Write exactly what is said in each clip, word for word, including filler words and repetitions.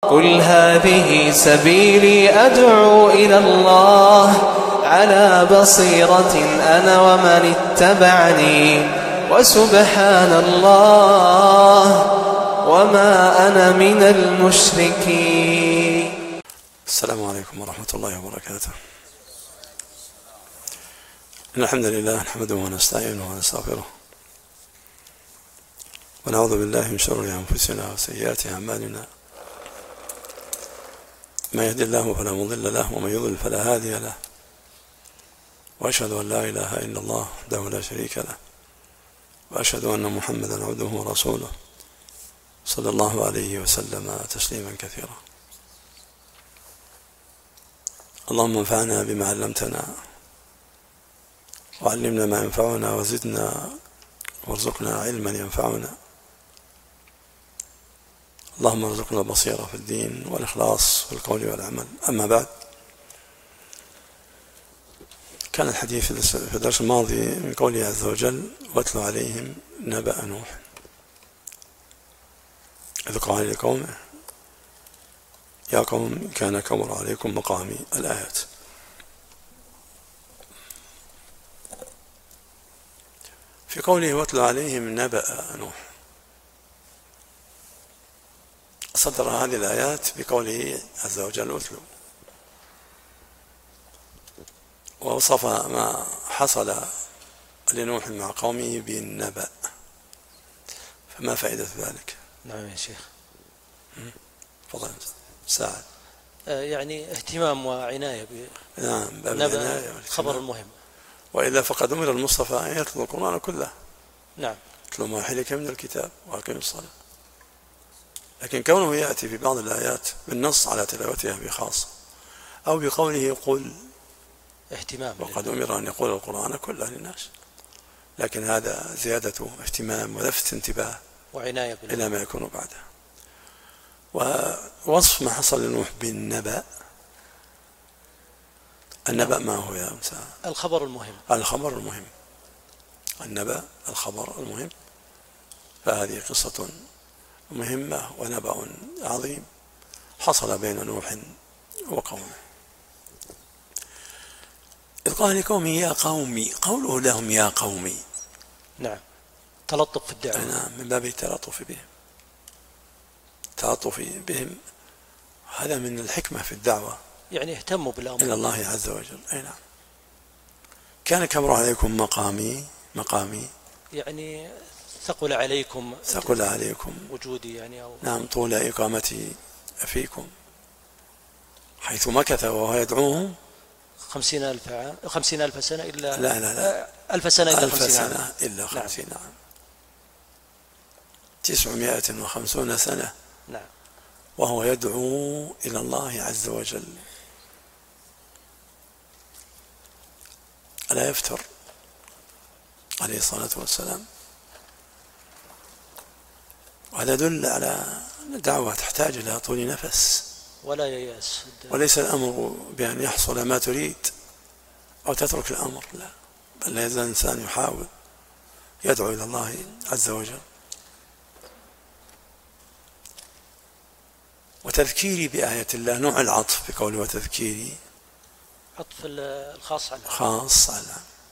قل هذه سبيلي أدعو إلى الله على بصيرة أنا ومن اتبعني وسبحان الله وما أنا من المشركين. السلام عليكم ورحمة الله وبركاته. إن الحمد لله نحمده ونستعينه ونستغفره ونعوذ بالله من شرور أنفسنا وسيئات أعمالنا. ما يهدي الله فلا مضل له ومن يضلل فلا هادي له، وأشهد أن لا إله إلا الله وحده لا شريك له، وأشهد أن محمدا عبده ورسوله صلى الله عليه وسلم تسليما كثيرا. اللهم انفعنا بما علمتنا وعلمنا ما ينفعنا وزدنا وارزقنا علما ينفعنا. اللهم ارزقنا البصيرة في الدين والإخلاص في القول والعمل. أما بعد، كان الحديث في الدرس الماضي من قوله عز وجل: واتل عليهم نبأ نوح إذ قال لقومه يا قوم كان كبر عليكم مقامي. الآيات. في قوله واتل عليهم نبأ نوح، صدر هذه الآيات بقوله عز وجل اتلو، ووصف ما حصل لنوح مع قومه بالنبأ. فما فائدة ذلك؟ نعم يا شيخ. تفضل ساعد. يعني اهتمام وعناية بنبأ خبر المهم، وإلا فقد أمر المصطفى أن يتلو القرآن كله. نعم. اتلو ما حلك من الكتاب وأقم الصلاة. لكن كونه يأتي في بعض الآيات بالنص على تلاوتها بخاصة، أو بقوله قل، اهتمام، وقد أمر أن يقول القرآن كله للناس، لكن هذا زيادة اهتمام ولفت انتباه وعناية إلى ما يكون بعده. ووصف ما حصل لنوح بالنبأ. النبأ ما هو يا أمسى؟ الخبر المهم. الخبر المهم. النبأ الخبر المهم. فهذه قصة مهمة ونبأ عظيم حصل بين نوح وقومه. إذ قال لقومه يا قومي، قوله لهم يا قومي، نعم، تلطف في الدعوة. نعم، من باب التلطف بهم. التلطف بهم هذا من الحكمة في الدعوة، يعني اهتموا بالأمر إلى الله عز وجل. أي نعم. كان كبر عليكم مقامي، مقامي يعني ثقل عليكم، ثقل عليكم وجودي يعني، أو نعم، طول إقامتي فيكم، حيث مكث وهو يدعوهم خمسين ألف عام، خمسين ألف سنة إلا لا لا لا ألف سنة إلا ألف خمسين سنة عام. إلا خمسين عام. تسعمائة وخمسون سنة. نعم. وهو يدعو إلى الله عز وجل. ألا يفتر عليه الصلاة والسلام. وهذا يدل على دعوة تحتاج إلى طول نفس ولا ييأس، وليس الأمر بأن يحصل ما تريد أو تترك الأمر، لا، بل لا يزال الإنسان يحاول يدعو إلى الله عز وجل. وتذكيري بآية الله، نوع العطف بقوله وتذكيري، عطف الخاص على خاص على.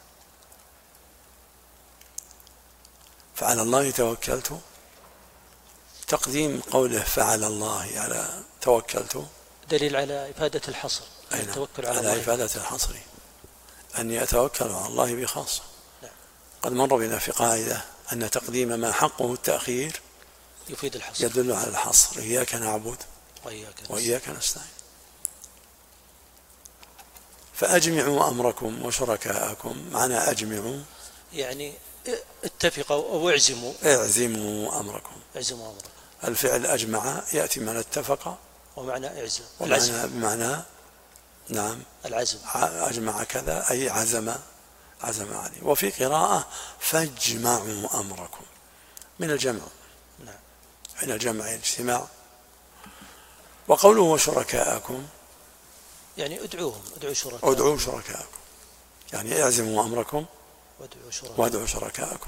فعلى الله توكلت، تقديم قوله فعلى الله على توكلت دليل على إفادة الحصر. التوكل على, على إفادة الحصر، أني أتوكل على الله بخاصة. نعم. قد مر بنا في قاعدة أن تقديم ما حقه التأخير يفيد الحصر، يدل على الحصر. إياك نعبد وإياك, وإياك نستعين. فأجمعوا أمركم وشركاءكم. معنى أجمعوا يعني اتفقوا أو اعزموا. اعزموا أمركم. اعزموا أمركم. الفعل أجمع يأتي من اتفق ومعنى اعزم، ومعنى بمعنى نعم العزم. أجمع كذا أي عزم، عزم عليه. وفي قراءة فاجمعوا أمركم من الجمع. نعم. من الجمع الاجتماع. وقوله وشركاءكم يعني ادعوهم، ادعوا شركاءكم. ادعوا شركاءكم يعني اعزموا أمركم وادعوا شركاءكم. وادعوا شركاءكم.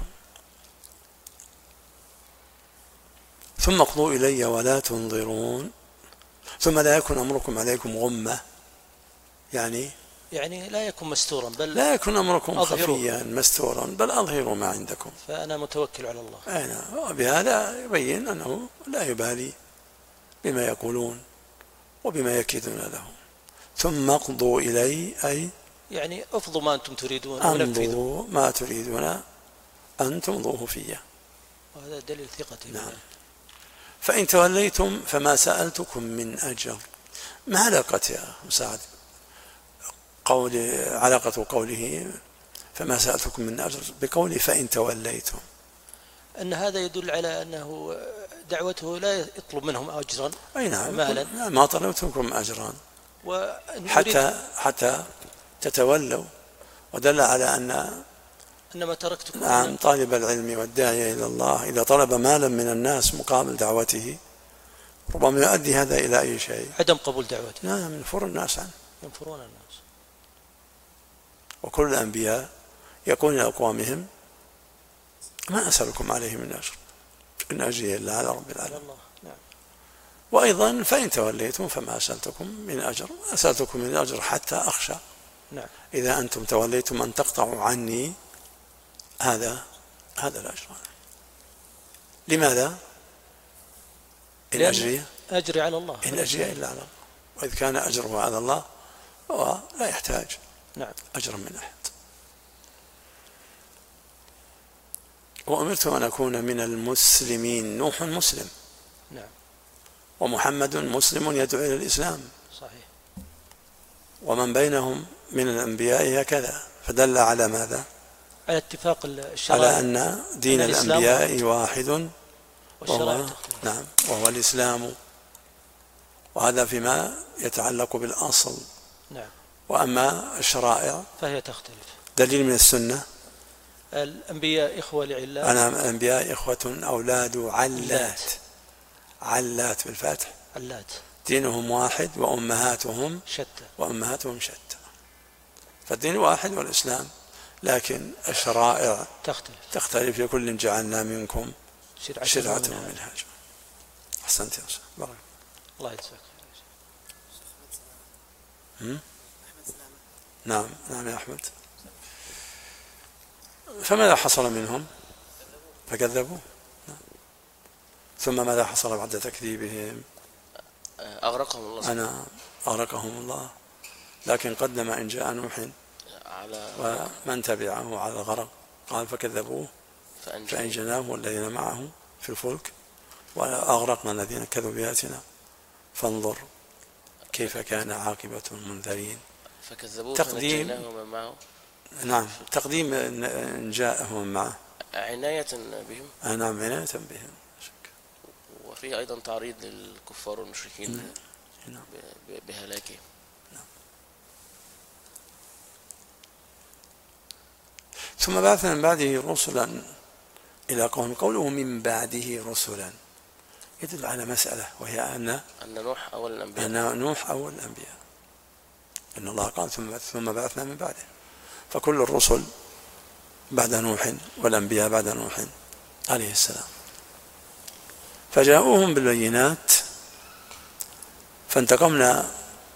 ثم اقضوا إلي ولا تنظرون. ثم لا يكن أمركم عليكم غمة، يعني يعني لا يكون مستورا، بل لا يكن أمركم أظهروا. خفيا مستورا، بل أظهروا ما عندكم. فأنا متوكل على الله. أنا وبهذا يبين أنه لا يبالي بما يقولون وبما يكيدون له. ثم اقضوا إلي، أي يعني افضوا ما أنتم تريدون ونفذوا أمضوا ما تريدون أن تمضوه فيه. وهذا دليل ثقتي. نعم. فإن توليتم فما سألتكم من أجر. ما علاقة يا مساعد قول علاقة قوله فما سألتكم من أجر بقوله فإن توليتم؟ أن هذا يدل على أنه دعوته لا يطلب منهم أجرا. أي نعم، مالا. ما طلبتكم أجرا حتى حتى تتولوا، ودل على أن أنما تركتكم نعم طالب العلم والداعية إلى الله إذا طلب مالا من الناس مقابل دعوته ربما يؤدي هذا إلى أي شيء؟ عدم قبول دعوته. نعم، ينفر الناس عنه. ينفرون الناس. وكل الأنبياء يقول لأقوامهم ما أسألكم عليه من أجر إن أجري إلا على رب العالمين. نعم. وأيضا فإن توليتم فما أسألتكم من أجر، أسألتكم من أجر حتى أخشى. نعم. إذا أنتم توليتم أن تقطعوا عني هذا هذا الأجر. لماذا؟ إن أجري أجري على الله، إن أجري إلا على الله، وإذ كان أجره على الله هو لا يحتاج نعم أجرا من أحد. وأمرت أن أكون من المسلمين. نوح مسلم، نعم، ومحمد مسلم يدعو إلى الإسلام، صحيح، ومن بينهم من الأنبياء هكذا، فدل على ماذا؟ على اتفاق الشرائع، على أن دين أن الأنبياء واحد، وهو نعم وهو الإسلام، وهذا فيما يتعلق بالأصل. نعم. وأما الشرائع فهي تختلف. دليل من السنة الأنبياء إخوة لعلات. أنا الأنبياء إخوة أولاد علات، علات بالفتح، علات، دينهم واحد وأمهاتهم شتى، وأمهاتهم شتى. فالدين واحد والإسلام، لكن الشرائع تختلف تختلف. لكل جعلنا منكم شرعة, شرعة ومنهاجا. أحسنت يا أستاذ، بارك الله يجزاك خير. نعم نعم يا أحمد. فماذا حصل منهم؟ فكذبوا. نعم. ثم ماذا حصل بعد تكذيبهم؟ أغرقهم الله. أنا أغرقهم الله، لكن قدم إن جاء نوح على ومن تبعه على الغرق، قال فكذبوه فأنجيناه والذين معه في الفلك وأغرقنا الذين كذبوا بآياتنا فانظر كيف كان عاقبة المنذرين. فكذبوه تقديم فنجيناه ومن معه. نعم، تقديم إن جاءه ومن معه عناية بهم. آه نعم، عناية بهم. وفيه أيضا تعريض للكفار والمشركين نعم. بهلاكهم. نعم. ثم بعثنا من بعده رسلا إلى قوم. قوله من بعده رسلا يدل على مسألة، وهي أن أن نوح أول الأنبياء، أن نوح أول الأنبياء. إن الله قال ثم ثم بعثنا من بعده، فكل الرسل بعد نوح والأنبياء بعد نوح عليه السلام. فجاءوهم بالبينات فانتقمنا.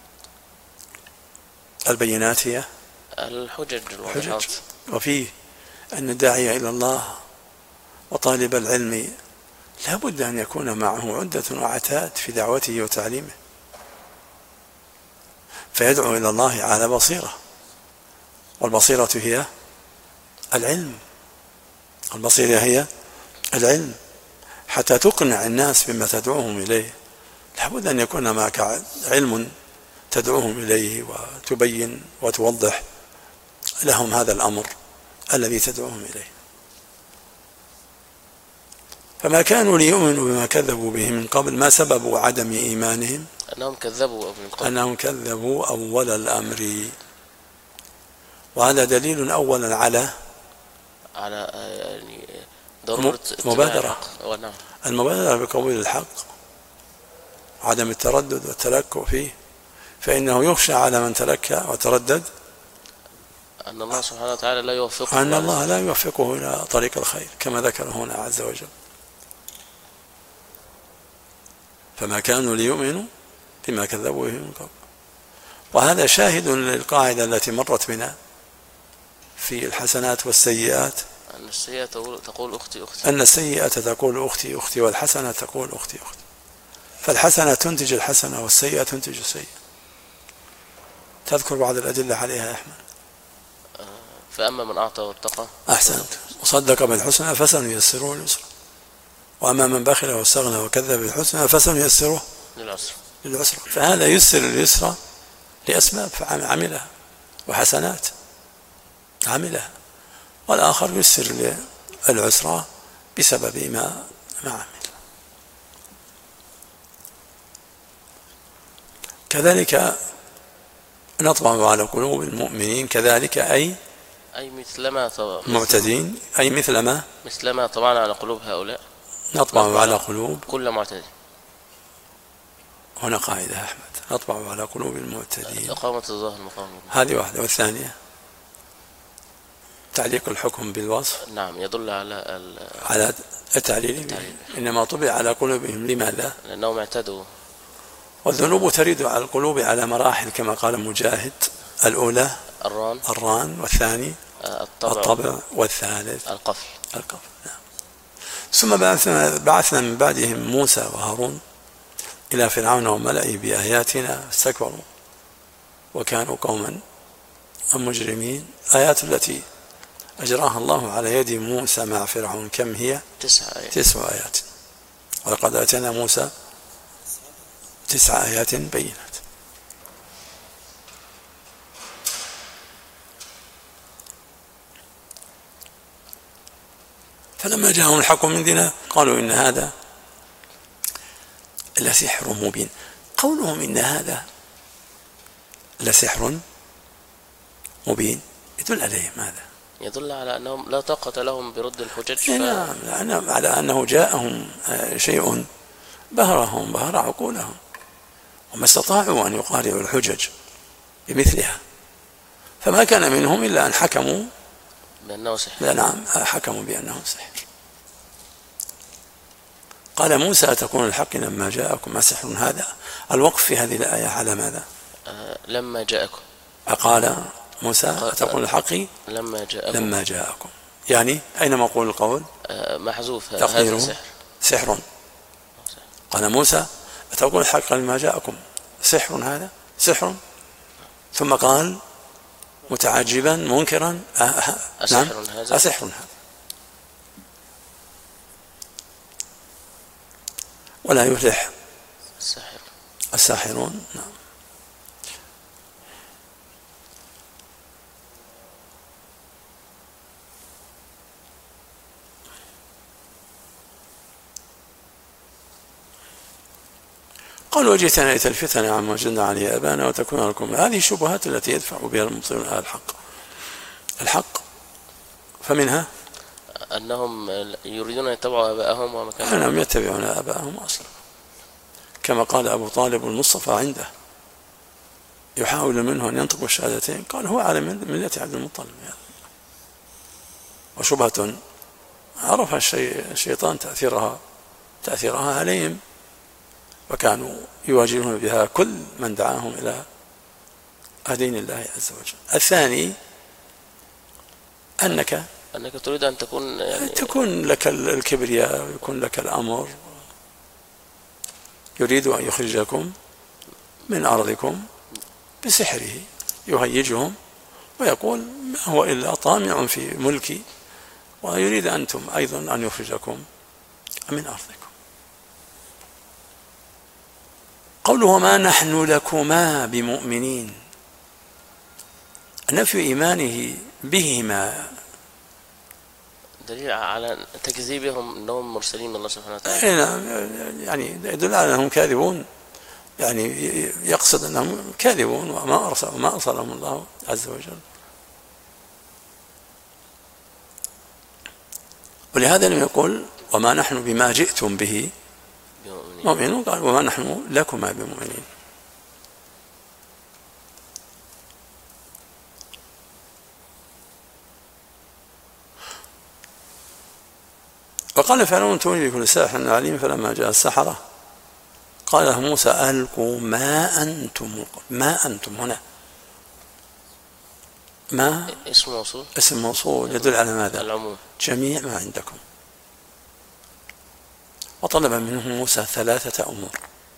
البينات هي الحجج الحجج، وفيه أن الداعي إلى الله وطالب العلم لا بد أن يكون معه عدة وعتاد في دعوته وتعليمه، فيدعو إلى الله على بصيرة، والبصيرة هي العلم، البصيرة هي العلم، حتى تقنع الناس بما تدعوهم إليه لا بد أن يكون معك علم تدعوهم إليه وتبين وتوضح لهم هذا الأمر الذي تدعوهم إليه. فما كانوا ليؤمنوا بما كذبوا به من قبل. ما سبب عدم إيمانهم؟ أنهم كذبوا من قبل. أنهم كذبوا أول الأمر، وهذا دليل أولا على على يعني ضرورة مبادرة نعم. المبادرة بقبول الحق، عدم التردد والتلكؤ فيه، فإنه يخشى على من تلكأ وتردد أن الله سبحانه وتعالى لا يوفقه، أن الله لا يوفقه إلى طريق الخير كما ذكر هنا عز وجل. فما كانوا ليؤمنوا بما كذبوا به من قبل. وهذا شاهد للقاعدة التي مرت بنا في الحسنات والسيئات، أن السيئة تقول أختي أختي أن السيئة تقول أختي أختي والحسنة تقول أختي أختي، فالحسنة تنتج الحسنة والسيئة تنتج السيئة. تذكر بعض الأدلة عليها يا أحمد؟ فأما من أعطى واتقى أحسنت وصدق بالحسنى فسنيسره لليسرى، وأما من بخل واستغنى وكذب بالحسنى فسنيسره للعسر للعسرى. فهذا يسر اليسرى لأسباب فعملها وحسنات عملها، والآخر يسر للعسرى بسبب ما ما عمل. كذلك نطبع على قلوب المؤمنين كذلك أي أي مثلما معتدين أي مثلما مثلما طبعنا على قلوب هؤلاء نطبع على قلوب كل معتد. هنا قاعدة أحمد، نطبع على قلوب المعتدين إقامة الظاهر مقام. هذه واحدة. والثانية تعليق الحكم بالوصف. نعم يدل على على التعليل به. إنما طبع على قلوبهم لماذا؟ لأنهم اعتدوا. والذنوب ترد على القلوب على مراحل كما قال مجاهد، الأولى الران الران والثاني الطبع, الطبع والثالث القفل القفل. نعم. ثم بعثنا, بعثنا من بعدهم موسى وهارون إلى فرعون وملئه بآياتنا فاستكبروا وكانوا قوما مجرمين. آيات التي أجراها الله على يد موسى مع فرعون كم هي؟ تسع آيات. تسع آيات. ولقد آتينا موسى تسع آيات بينات. فلما جاءهم الحق من عندنا قالوا إن هذا لسحر مبين. قولهم إن هذا لسحر مبين يدل عليه ماذا؟ يدل على أنهم لا طاقة لهم برد الحجج. ف... نعم، على أنه جاءهم شيء بهرهم بهر عقولهم وما استطاعوا أن يقارعوا الحجج بمثلها، فما كان منهم إلا أن حكموا بأنه سحر. نعم حكموا بأنه سحر. قال موسى أتكون الحق لما جاءكم أسحر هذا؟ الوقف في هذه الآية على ماذا؟ أه لما جاءكم. أقال موسى أتكون الحق لما جاءكم لما جاءكم، يعني أين مقول القول؟ أه محذوف تقديره هذا سحر. سحر. قال موسى أتقول الحق لما جاءكم سحر هذا؟ سحر. ثم قال متعجبا منكرا أه أسحر نعم هذا؟ أسحر هذا. ولا يفلح الساحر الساحرون. نعم. قالوا جئتنا لتلفتنا عما وجدنا عليه آباءنا وتكون لكم. هذه الشبهات التي يدفع بها المبطلون على الحق الحق فمنها أنهم يريدون أن يتبعوا آباءهم وما كانوا أنهم يتبعون آباءهم أصلا، كما قال أبو طالب المصطفى عنده يحاول منه أن ينطق الشهادتين قال هو على ملة عبد المطلب. وشبهة عرف الشيطان تأثيرها تأثيرها عليهم وكانوا يواجهون بها كل من دعاهم إلى دين الله عز وجل. الثاني أنك أنك تريد أن تكون يعني تكون لك الكبرياء ويكون لك الأمر، يريد أن يخرجكم من أرضكم بسحره يهيجهم ويقول ما هو إلا طامع في ملكي، ويريد أنتم أيضا أن يخرجكم من أرضكم. قوله ما نحن لكما بمؤمنين، نفي إيمانه بهما دليل على تكذيبهم أنهم مرسلين من الله سبحانه وتعالى. يعني يدل على أنهم كاذبون، يعني يقصد أنهم كاذبون وما أرسل وما أرسلهم الله عز وجل. ولهذا لم يقول وما نحن بما جئتم به مؤمنون، قال وما نحن لكما بمؤمنين. وقال فرعون ائتوني بكل ساحر عليم، فلما جاء السحرة قال له موسى ألقوا ما أنتم ما أنتم هنا ما اسم موصول اسم موصول يدل على ماذا؟ العموم. جميع ما عندكم. وطلب منه موسى ثلاثة أمور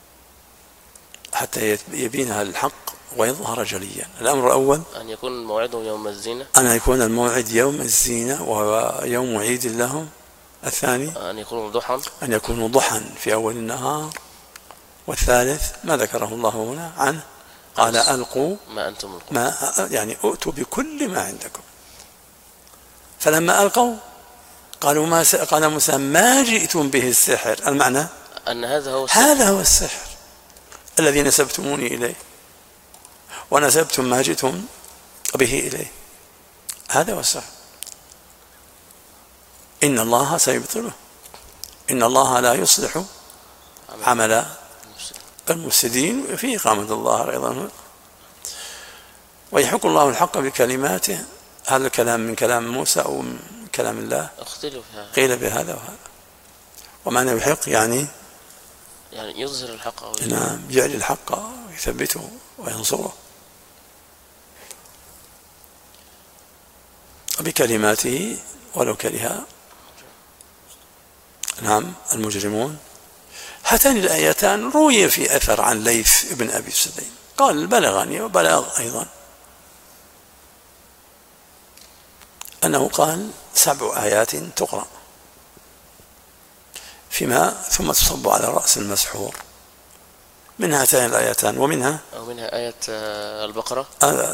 حتى يبينها الحق ويظهر جليا. الأمر الأول أن يكون موعده يوم الزينة، أن يكون الموعد يوم الزينة وهو يوم عيد لهم. الثاني أن يكون ضحى، أن يكونوا ضحى في أول النهار. والثالث ما ذكره الله هنا عنه، قال ألقوا ما أنتم القوا، ما يعني أؤتوا بكل ما عندكم. فلما ألقوا قالوا ما س... قال موسى ما جئتم به السحر. المعنى أن هذا هو السحر. هذا هو السحر الذي نسبتموني إليه ونسبتم ما جئتم به إليه، هذا هو السحر. إن الله سيبطله، إن الله لا يصلح عمل المفسدين في إقامة الله أيضا. ويحق الله الحق بكلماته. هذا الكلام من كلام موسى أو من كلام الله؟ اختلف هذا. قيل بهذا وهذا. ومعنى يحق يعني يعني يظهر الحق أو نعم يعلي الحق ويثبته وينصره بكلماته ولو كره نعم المجرمون. هاتان الآيتان روي في أثر عن ليث بن أبي سليم قال بلغني وبلاغ أيضا أنه قال سبع آيات تقرأ فيما ثم تصب على رأس المسحور. من هاتين الآيتان ومنها أو منها آية البقرة،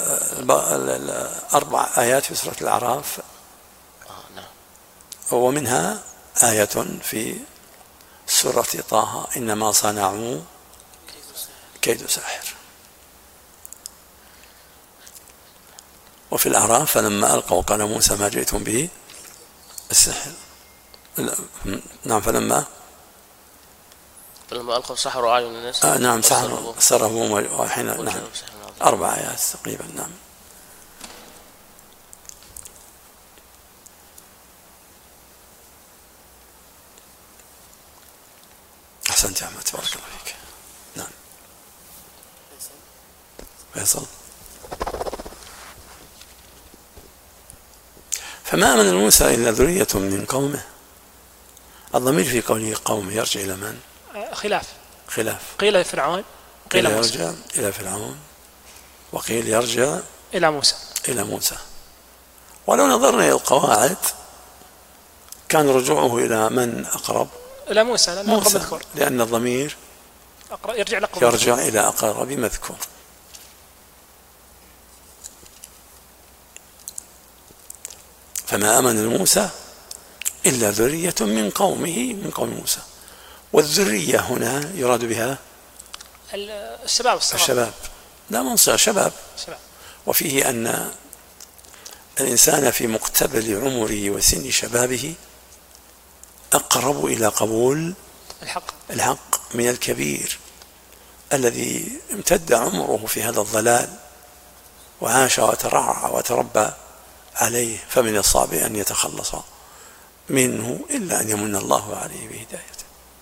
أربع آيات في سورة الأعراف، آه نعم. ومنها آية في سورة طه إنما صنعوا كيد ساحر. وفي الأعراف فلما ألقوا قال موسى ما جئتم به السحر. نعم فلما فلما ألقوا سحروا أعين الناس. آه نعم سحروا سربوا وحين نعم أربع آيات تقريبا. نعم أحسنت يا أحمد تبارك الله فيك. نعم فيصل. فما آمن موسى إلا ذرية من قومه. الضمير في قوله قوم يرجع إلى من؟ خلاف خلاف قيل فرعون قيل يرجع إلى فرعون وقيل يرجع إلى موسى إلى موسى. ولو نظرنا إلى القواعد كان رجوعه إلى من أقرب؟ إلى موسى لأن أقرب مذكور، لأن الضمير يرجع, يرجع إلى أقرب مذكور. فما آمن موسى إلا ذرية من قومه من قوم موسى. والذرية هنا يراد بها الشباب والصغار. الشباب لا منصع شباب. شباب. وفيه أن الإنسان في مقتبل عمره وسن شبابه أقرب إلى قبول الحق الحق من الكبير الذي امتد عمره في هذا الضلال وعاش وترعى وتربى عليه، فمن الصعب أن يتخلص منه إلا أن يمن الله عليه بهدايته.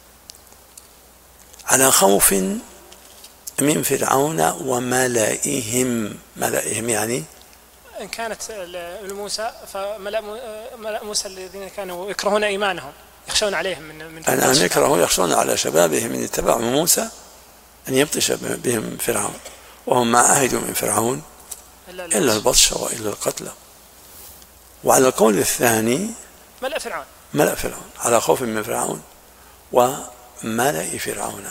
على خوف من فرعون وملئهم. ملئهم يعني إن كانت موسى فملأ موسى الذين كانوا يكرهون إيمانهم يخشون عليهم من من أن أن يكرهوا يخشون على شبابهم من اتباع موسى أن يبطش بهم فرعون، وهم ما عهدوا من فرعون إلا البطش وإلا القتل. وعلى القول الثاني ملأ فرعون ملأ فرعون على خوف من فرعون وملأ فرعون.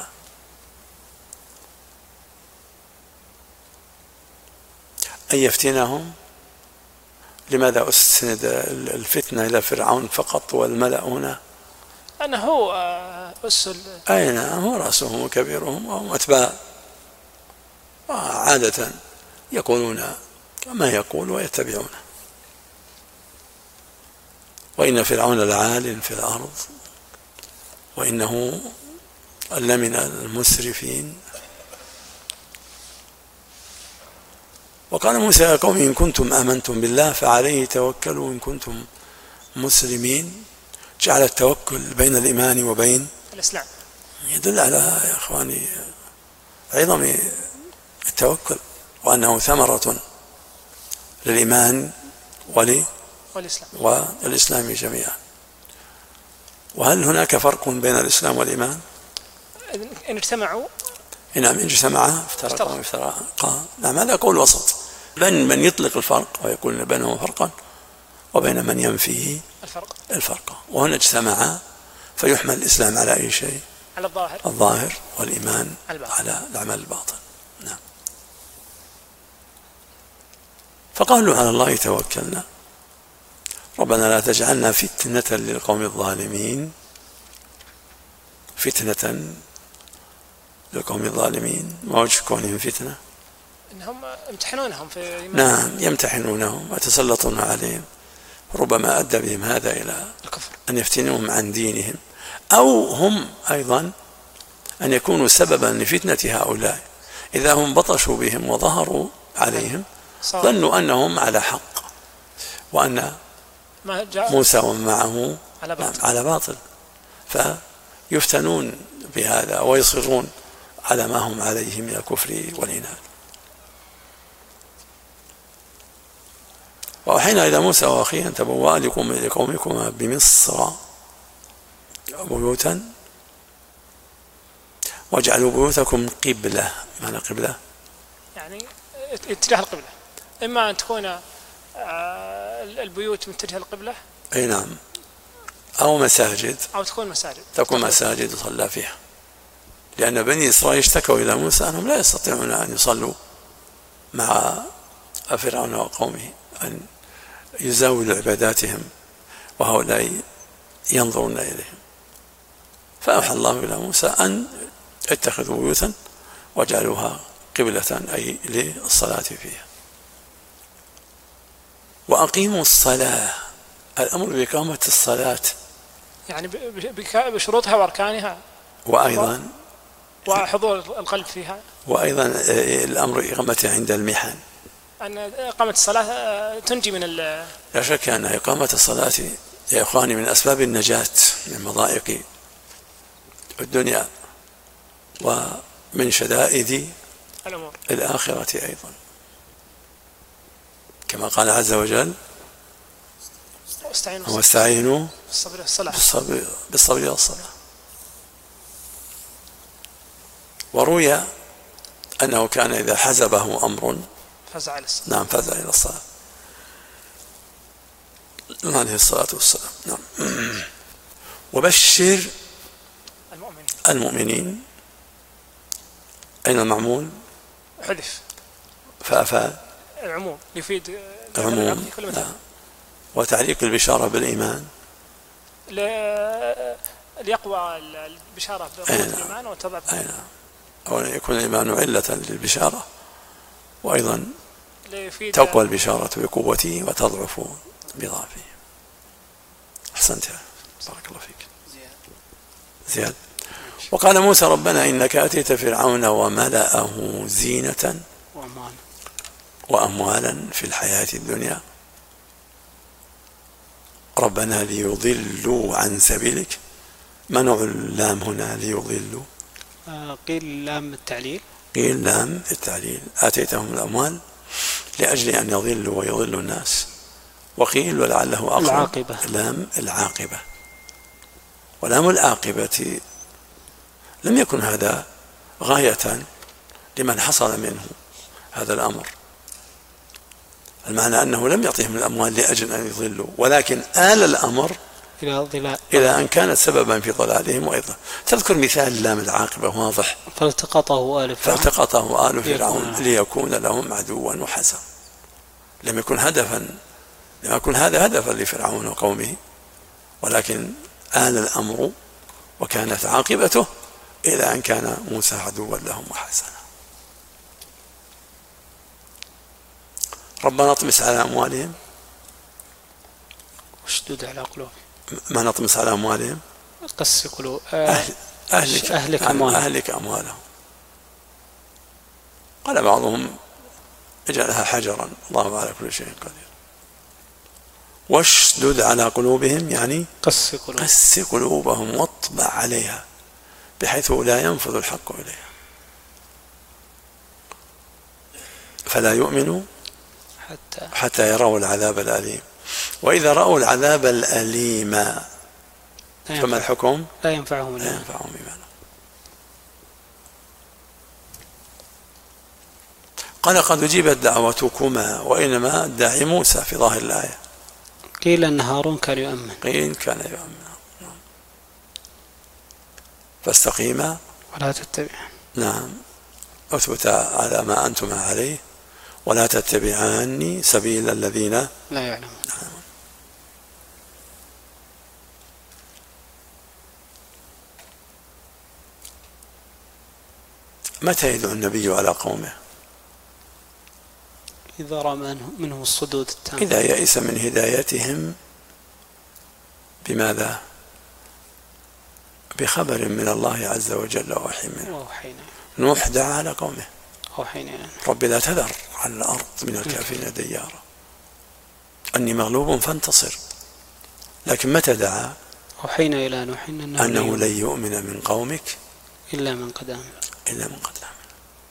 أن يفتنهم. لماذا أسند الفتنة إلى فرعون فقط والملأ هنا؟ أنه هو أس أين هو رأسهم وكبيرهم وهم أتباع عادة يقولون ما يقول ويتبعونه. وإن فرعون لعال في الأرض وإنه لمن المسرفين. وقال موسى يا قوم إن كنتم آمنتم بالله فعليه توكلوا إن كنتم مسلمين. جعل التوكل بين الإيمان وبين الإسلام يدل على يا إخواني عظم التوكل، وأنه ثمرة للإيمان ولي والإسلام والإسلام جميعا. وهل هناك فرق بين الإسلام والإيمان؟ إن اجتمعوا نعم، إن اجتمعا افترقا وافترقا. نعم، هذا قول وسط بين من يطلق الفرق ويقول بينهما فرقا، وبين من ينفيه الفرق الفرق. وهنا اجتمعا فيحمل الإسلام على أي شيء؟ على الظاهر الظاهر، والإيمان الباطن. على الأعمال الباطن. نعم. فقالوا على الله توكلنا ربنا لا تجعلنا فتنة للقوم الظالمين، فتنة للقوم الظالمين. ما وجه كونهم فتنة؟ إنهم يمتحنونهم في إيمان. نعم، يمتحنونهم ويتسلطون عليهم، ربما أدى بهم هذا إلى الكفر، أن يفتنوهم عن دينهم، أو هم أيضا أن يكونوا سببا لفتنة هؤلاء إذا هم بطشوا بهم وظهروا عليهم، ظنوا أنهم على حق وأن موسى ومن معه على باطل. على باطل، فيفتنون بهذا ويصرون على ما هم عليه من الكفر والعناد. وأوحينا إلى موسى وأخيه أن تبوأ لقومكما بمصر بيوتا واجعلوا بيوتكم قبلة. معنى قبلة يعني اتجاه القبلة، إما أن تكون البيوت متجهة القبلة، أي نعم، أو مساجد، أو تكون مساجد تكون مساجد يصلى فيها، لأن بني إسرائيل اشتكوا إلى موسى أنهم لا يستطيعون أن يصلوا مع فرعون وقومه، أن يزاولوا عباداتهم وهؤلاء ينظرون إليهم. فأوحى الله إلى موسى أن اتخذوا بيوتا واجعلوها قبلة أي للصلاة فيها. وأقيموا الصلاة، الأمر بإقامة الصلاة يعني بشروطها وأركانها، وأيضا وحضور القلب فيها، وأيضا الأمر إقامتها عند المحن، أن إقامة الصلاة تنجي من ال لا شك أن إقامة الصلاة يا إخواني من أسباب النجاة من مضائق الدنيا ومن شدائد الأمور الآخرة أيضا، كما قال عز وجل واستعينوا بالصبر والصلاة. وروي أنه كان إذا حزبه أمر فزع إلى الصلاة. نعم، فزع إلى الصلاة عليه الصلاة والسلام. نعم. وبشر المؤمنين المؤمنين. أين المعمول؟ حذف فأفاد العموم، يفيد العموم. وتعليق البشارة بالإيمان ليقوى البشارة بقوة الإيمان وتضعف، أو يكون الإيمان علة للبشارة، وأيضا تقوى البشارة بقوته وتضعف بضعفه. أحسنت، بارك الله فيك. زياد. وقال موسى ربنا إنك أتيت فرعون وملأه زينة وأموالا في الحياة الدنيا ربنا ليضلوا عن سبيلك. ما نوع اللام هنا ليضلوا؟ قيل لام التعليل، قيل لام التعليل. آتيتهم الأموال لأجل أن يضلوا ويضلوا الناس، وقيل ولعله أقرب العاقبة، لام العاقبة. ولام العاقبة لم يكن هذا غاية لمن حصل منه هذا الأمر، المعنى أنه لم يعطيهم الأموال لأجل أن يضلوا، ولكن آل الأمر إلى أن كانت سببا في ضلالهم وأيضا. تذكر مثال لام العاقبة واضح؟ فالتقطه آل فرعون فالتقطه آل فرعون ليكون لهم عدوا وحزنا. لم يكن هدفا، لم يكن هذا هدفا لفرعون وقومه، ولكن آل الأمر وكانت عاقبته إلى أن كان موسى عدوا لهم وحزنا. ربنا اطمس على أموالهم واشدد على قلوبهم. ما نطمس على أموالهم؟ قس قلوب أهل أهلك, أهلك, أموالهم. أهلك أموالهم. قال بعضهم اجعلها حجرا، الله على كل شيء قدير. واشدد على قلوبهم يعني قس قلوبهم, قس قلوبهم واطبع عليها، بحيث لا ينفذ الحق إليه، فلا يؤمنوا حتى حتى يروا العذاب الأليم. وإذا رأوا العذاب الأليم فما الحكم؟ لا ينفعهم لا ينفعهم إيمانهم. قال قد أجيبت دعوتكما وإنما الداعي موسى في ظاهر الآية. قيل أن هارون كان يؤمن. قيل كان يؤمن. فاستقيما ولا تتبع. نعم، أثبت على ما أنتم عليه ولا تتبعاني سبيل الذين لا يعلمون. نعم. متى يدعو النبي على قومه؟ إذا رأى منهم الصدود التام، إذا يئس من هدايتهم. بماذا؟ بخبر من الله عز وجل ووحي منه. نوح دعا على قومه رب لا تذر على الأرض من الكافرين ديارا أني مغلوب فانتصر. لكن متى دعا؟ أوحينا إلى نوح إنه, أنه لن يؤمن من قومك إلا من قد آمن إلا من قد آمن.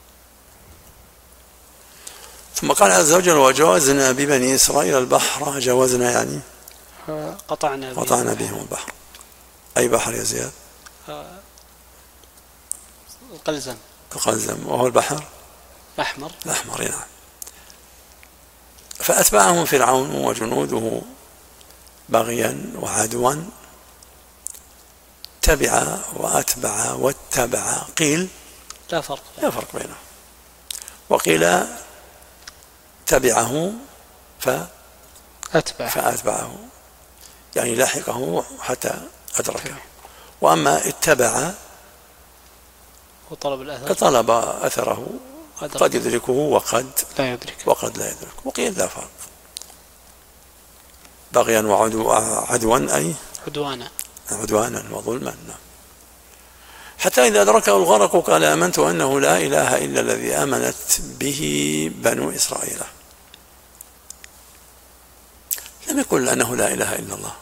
ثم قال عز وجل وجاوزنا ببني إسرائيل البحر. جاوزنا يعني قطعنا بهم, قطعنا بهم البحر. أي بحر يا زياد؟ القلزم. القلزم وهو البحر الأحمر. الأحمر نعم. فأتبعهم فرعون وجنوده بغيا وعدوا. تبع وأتبع واتبع قيل لا فرق لا فرق بينهم. وقيل تبعه فأتبع فأتبعه يعني لحقه حتى أدركه. وأما اتبع وطلب الأثر طلب أثره قد يدركه وقد لا يدرك وقد لا يدرك. وقيل لا فرق. بغيا وعدوا أي عدوانا عدوانا وظلما. حتى إذا أدركه الغرق قال آمنت أنه لا إله إلا الذي آمنت به بنو إسرائيل. لم يقل أنه لا إله إلا الله.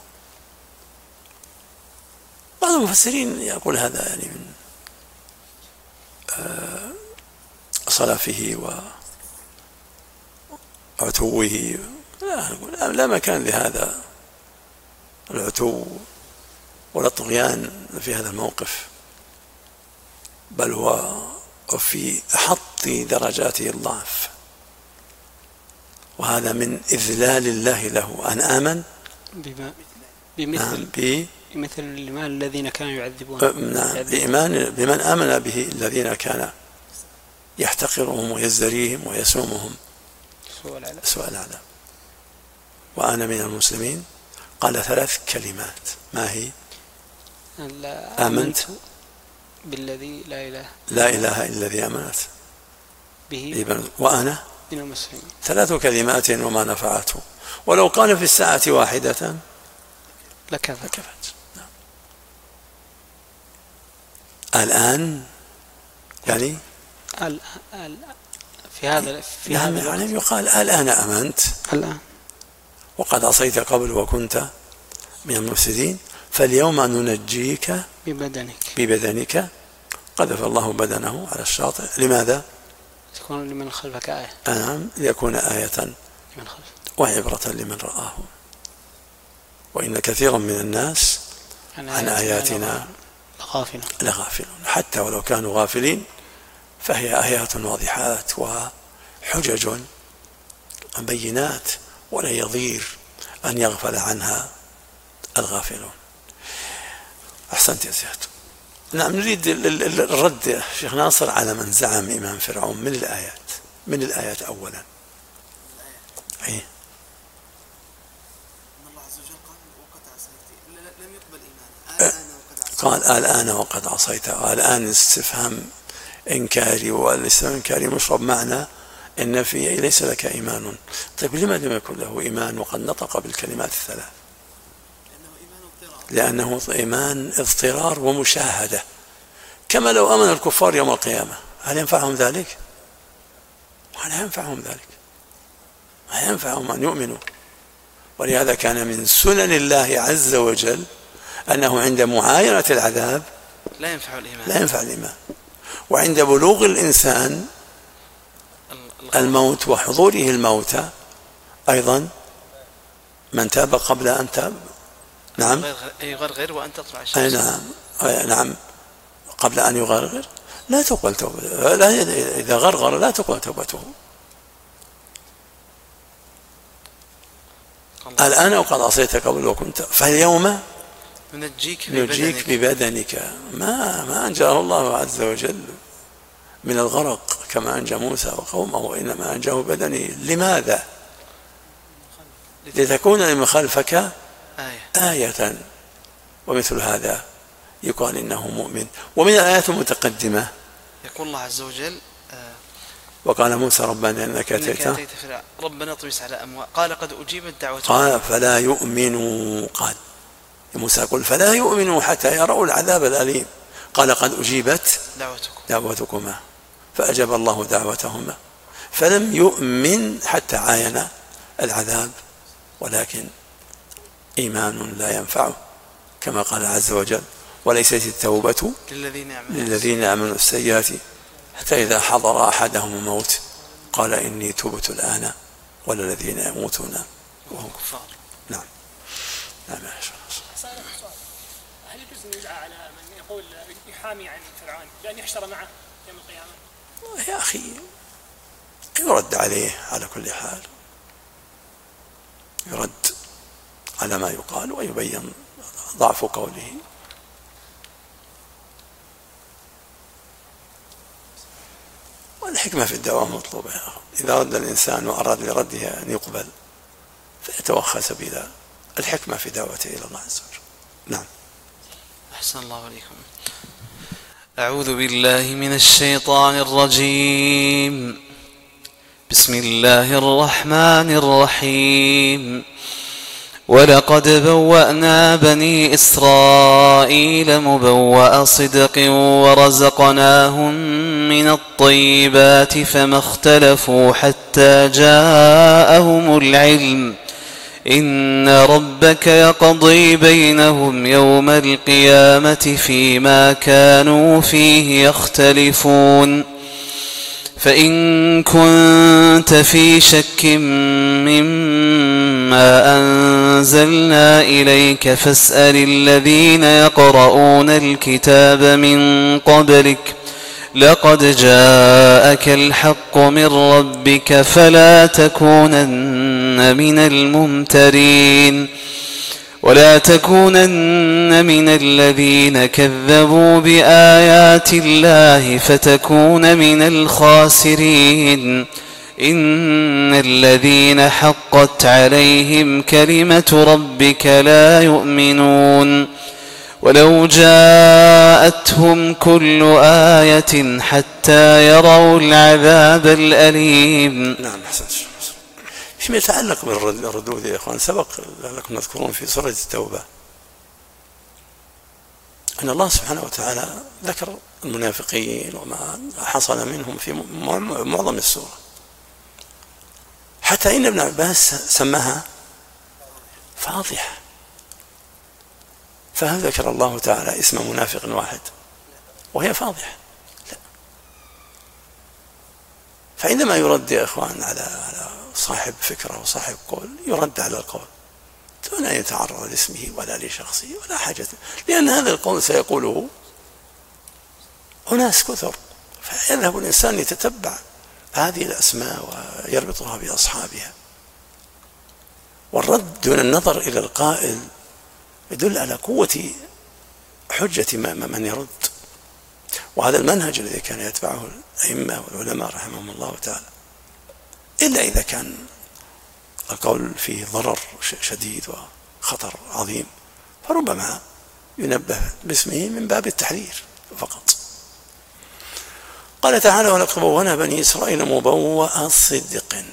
بعض المفسرين يقول هذا يعني من صلفه وعتوه. لا, لا مكان لهذا العتو ولا الطغيان في هذا الموقف، بل هو في حط درجاته الضعف، وهذا من إذلال الله له أن آمن بما بمثل بمثل الإيمان الذين كانوا يعذبون. نعم بإيمان بمن آمن به الذين كان يحتقرهم ويزدريهم ويسومهم سوء العذاب. وأنا من المسلمين. قال ثلاث كلمات. ما هي؟ آمنت بالذي لا إله لا إله إلا الذي آمنت به وأنا من المسلمين. ثلاث كلمات وما نفعته، ولو قال في الساعة واحدة لكفت. لكفت. نعم. الآن يعني ال ال في هذا في نعم هذا يعني يقال الآن آمنت الآن وقد عصيت قبل وكنت من المفسدين فاليوم ننجيك ببدنك ببدنك. قذف الله بدنه على الشاطئ. لماذا؟ تكون لمن خلفك آية. نعم ليكون آية لمن خلفك وعبرة لمن رآه. وإن كثيرا من الناس عن آياتنا لغافلون لغافلون. حتى ولو كانوا غافلين فهي آيات واضحات وحجج بينات، ولا يضير أن يغفل عنها الغافلون. أحسنت يا زياد. نعم نريد الرد شيخ ناصر على من زعم إمام فرعون من الآيات من الآيات أولا. أي قال الآن وقد عصيت. الآن استفهام إنكاري، والاستفهام الإنكاري مشرب معنى إن فيه ليس لك إيمان. طيب لماذا لم يكن له إيمان وقد نطق بالكلمات الثلاث؟ لأنه إيمان اضطرار ومشاهدة، كما لو أمن الكفار يوم القيامة. هل ينفعهم ذلك؟ هل ينفعهم ذلك؟ هل ينفعهم أن يؤمنوا؟ ولهذا كان من سنن الله عز وجل أنه عند معاينة العذاب لا ينفع الإيمان لا ينفع الإيمان. وعند بلوغ الإنسان الموت وحضوره الموت أيضا من تاب قبل أن تاب نعم يغرغر وأن تطلع الشمس. أي نعم نعم قبل أن يغرغر لا تقبل توبته، لا إذا غرغر لا تقبل توبته. الآن وقد عصيت قبل وكنت فاليوم ننجيك ببدنك, ببدنك. ما ما أنجاه الله عز وجل من الغرق كما أنجى موسى وقومه، وإنما أنجاه بدني. لماذا؟ لتكون لمن خلفك آية. آية. ومثل هذا يقال إنه مؤمن. ومن الآيات المتقدمة يقول الله عز وجل آه وقال موسى ربنا إنك أتيت ربنا اطمس على أموال قال قد أجيبت دعوتك قال فلا يؤمنوا. قال موسى يقول فلا يؤمنوا حتى يروا العذاب الأليم. قال قد أجيبت دعوتكم دعوتكما فأجاب الله دعوتهما فلم يؤمن حتى عاين العذاب، ولكن إيمان لا ينفعه كما قال عز وجل وليست التوبة للذين يعملون السيئات حتى إذا حضر أحدهم الموت قال إني تبت الآن ولا الذين يموتون وهم كفار. نعم نعم يا شيخ. هل يجوز النزاع على من يقول يحامي عن فرعون بأن يحشر معه يوم القيامة؟ يا أخي يرد عليه على كل حال، يرد على ما يقال ويبين ضعف قوله. والحكمة في الدعوة مطلوبة. إذا رد الإنسان وأراد لردها أن يقبل فيتوخى سبيل الحكمة في دعوته إلى الله عز وجل. نعم. أحسن الله عليكم. أعوذ بالله من الشيطان الرجيم. بسم الله الرحمن الرحيم. ولقد بوأنا بني إسرائيل مبوأ صدق ورزقناهم من الطيبات فما اختلفوا حتى جاءهم العلم إن ربك يقضي بينهم يوم القيامة فيما كانوا فيه يختلفون. فإن كنت في شك مما أنزلنا إليك فاسأل الذين يقرؤون الكتاب من قبلك لقد جاءك الحق من ربك فلا تكونن من الممترين ولا تكونن من الذين كذبوا بآيات الله فتكون من الخاسرين. إن الذين حقت عليهم كلمة ربك لا يؤمنون ولو جاءتهم كل آية حتى يروا العذاب الأليم. نعم أحسنت. فيما يتعلق بالردود يا إخوان سبق لكم نذكرون في سورة التوبة أن الله سبحانه وتعالى ذكر المنافقين وما حصل منهم في معظم السورة، حتى إن ابن عباس سماها فاضحة. فهل ذكر الله تعالى اسم منافق واحد وهي فاضحة؟ لا. فعندما يرد يا إخوان على صاحب فكرة وصاحب قول يرد على القول دون أن يتعرض لاسمه ولا لشخصه ولا حاجة، لأن هذا القول سيقوله أناس كثر، فيذهب الإنسان يتتبع هذه الأسماء ويربطها بأصحابها. والرد دون النظر إلى القائل يدل على قوة حجة من يرد. وهذا المنهج الذي كان يتبعه الأئمة والعلماء رحمهم الله تعالى، إلا إذا كان القول فيه ضرر شديد وخطر عظيم فربما ينبه باسمه من باب التحذير فقط. قال تعالى ولقد بوأنا بني إسرائيل مبوأ صدق،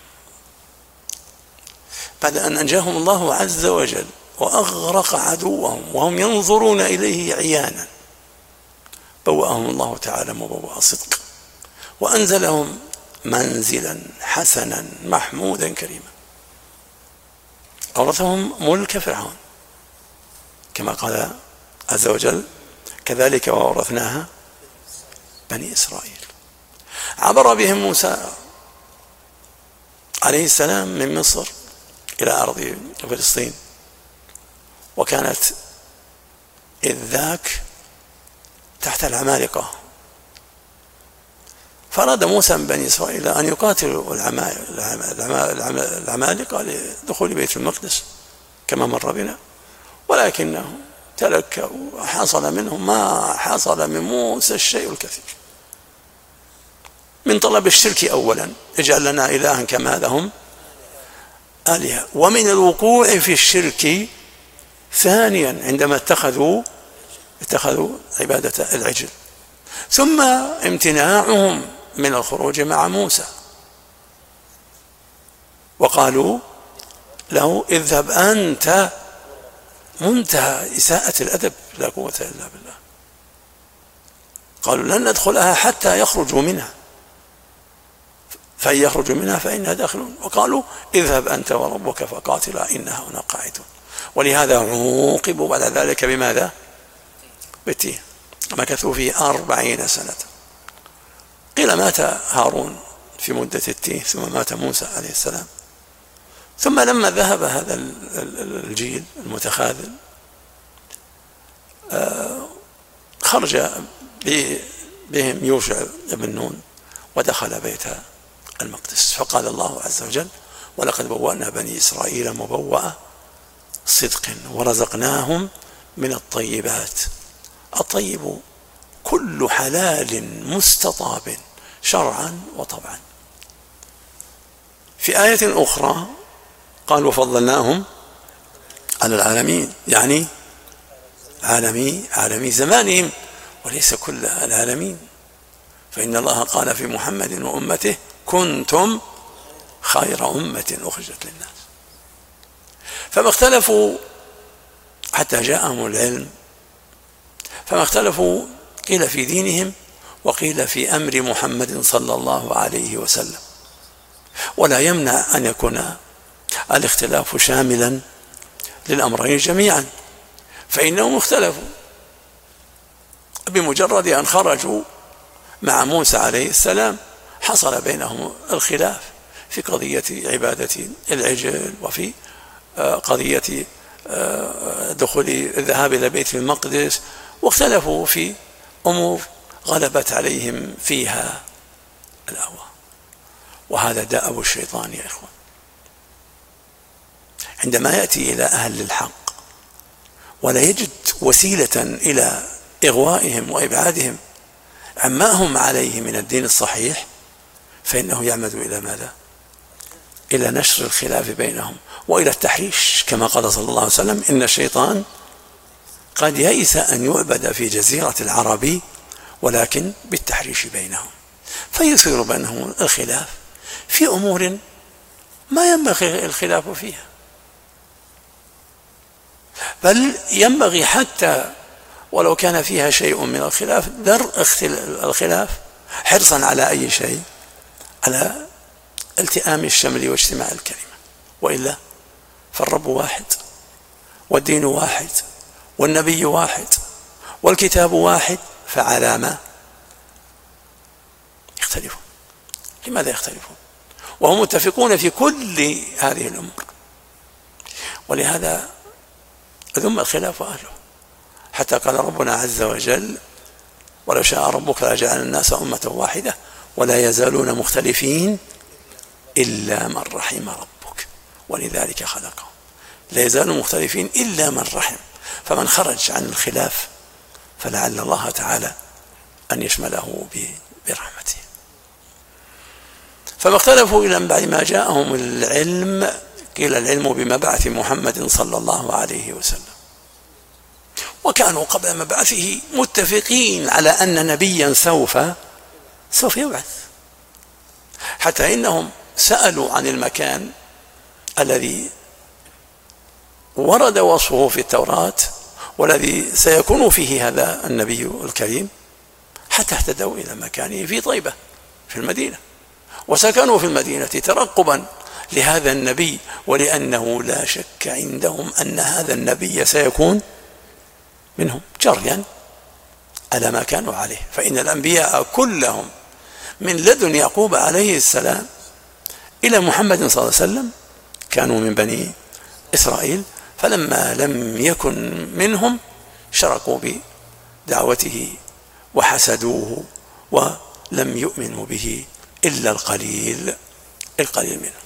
بعد أن أنجاهم الله عز وجل وأغرق عدوهم وهم ينظرون إليه عيانا بوأهم الله تعالى مبوأ صدق وأنزلهم منزلا حسنا محمودا كريما. أورثهم ملك فرعون كما قال عز وجل كذلك وورثناها بني إسرائيل. عبر بهم موسى عليه السلام من مصر إلى أرض فلسطين، وكانت إذ ذاك تحت العمالقة، فأراد موسى من بني إسرائيل أن يقاتلوا العمالقة لدخول بيت المقدس كما مر بنا، ولكنهم تلكأوا وحصل منهم ما حصل من موسى الشيء الكثير من طلب الشرك أولا، اجعل لنا إلها كما لهم آلهة، ومن الوقوع في الشرك ثانيا عندما اتخذوا اتخذوا عبادة العجل، ثم امتناعهم من الخروج مع موسى، وقالوا له اذهب أنت، منتهى إساءة الأدب، لا قوة إلا بالله. قالوا لن ندخلها حتى يخرجوا منها، فإن يخرجوا منها فإنها داخلون، وقالوا اذهب أنت وربك فقاتلا إنها هنا قاعدون. ولهذا عوقبوا بعد ذلك بماذا؟ بالتيه، مكثوا فيه أربعين سنة. قيل مات هارون في مدة التيه، ثم مات موسى عليه السلام، ثم لما ذهب هذا الجيل المتخاذل خرج بهم يوشع بن نون ودخل بيت المقدس، فقال الله عز وجل ولقد بوأنا بني إسرائيل مبوأ صدق ورزقناهم من الطيبات. الطيب كل حلال مستطاب شرعا وطبعا. في آية أخرى قال وفضلناهم على العالمين، يعني عالمي عالمي زمانهم وليس كل العالمين، فإن الله قال في محمد وأمته كنتم خير أمة أخرجت للناس. فما اختلفوا حتى جاءهم العلم، فما اختلفوا قيل في دينهم وقيل في أمر محمد صلى الله عليه وسلم، ولا يمنع أن يكون الاختلاف شاملا للأمرين جميعا، فإنهم اختلفوا بمجرد أن خرجوا مع موسى عليه السلام، حصل بينهم الخلاف في قضية عبادة العجل، وفي قضية دخول الذهاب إلى بيت المقدس، واختلفوا في أمور غلبت عليهم فيها الأهواء. وهذا دأب الشيطان يا إخوان، عندما يأتي إلى أهل الحق ولا يجد وسيلة إلى إغوائهم وإبعادهم عما هم عليه من الدين الصحيح، فإنه يعمد إلى ماذا؟ إلى نشر الخلاف بينهم وإلى التحريش، كما قال صلى الله عليه وسلم إن الشيطان قد يئس أن يعبد في جزيرة العرب ولكن بالتحريش بينهم، فيثير بينهم الخلاف في أمور ما ينبغي الخلاف فيها، بل ينبغي حتى ولو كان فيها شيء من الخلاف درء الخلاف حرصا على أي شيء، على التئام الشمل واجتماع الكلمة، وإلا فالرب واحد والدين واحد والنبي واحد والكتاب واحد، فعلى ما يختلفون؟ لماذا يختلفون وهم متفقون في كل هذه الأمور؟ ولهذا ذم الخلاف أهله، حتى قال ربنا عز وجل ولو شاء ربك لجعل الناس أمة واحدة ولا يزالون مختلفين إلا من رحم ربك ولذلك خلقهم. لا يزالون مختلفين إلا من رحم، فمن خرج عن الخلاف فلعل الله تعالى أن يشمله برحمته. فما اختلفوا إلى بعد ما جاءهم العلم، قيل العلم بمبعث محمد صلى الله عليه وسلم، وكانوا قبل مبعثه متفقين على أن نبيا سوف سوف يبعث، حتى إنهم سألوا عن المكان الذي ورد وصفه في التوراة والذي سيكون فيه هذا النبي الكريم، حتى اهتدوا إلى مكانه في طيبة في المدينة، وسكنوا في المدينة ترقبا لهذا النبي، ولأنه لا شك عندهم أن هذا النبي سيكون منهم جريا على ما كانوا عليه. فإن الأنبياء كلهم من لدن يعقوب عليه السلام إلى محمد صلى الله عليه وسلم كانوا من بني إسرائيل، فلما لم يكن منهم شركوا بدعوته وحسدوه ولم يؤمنوا به إلا القليل القليل منهم.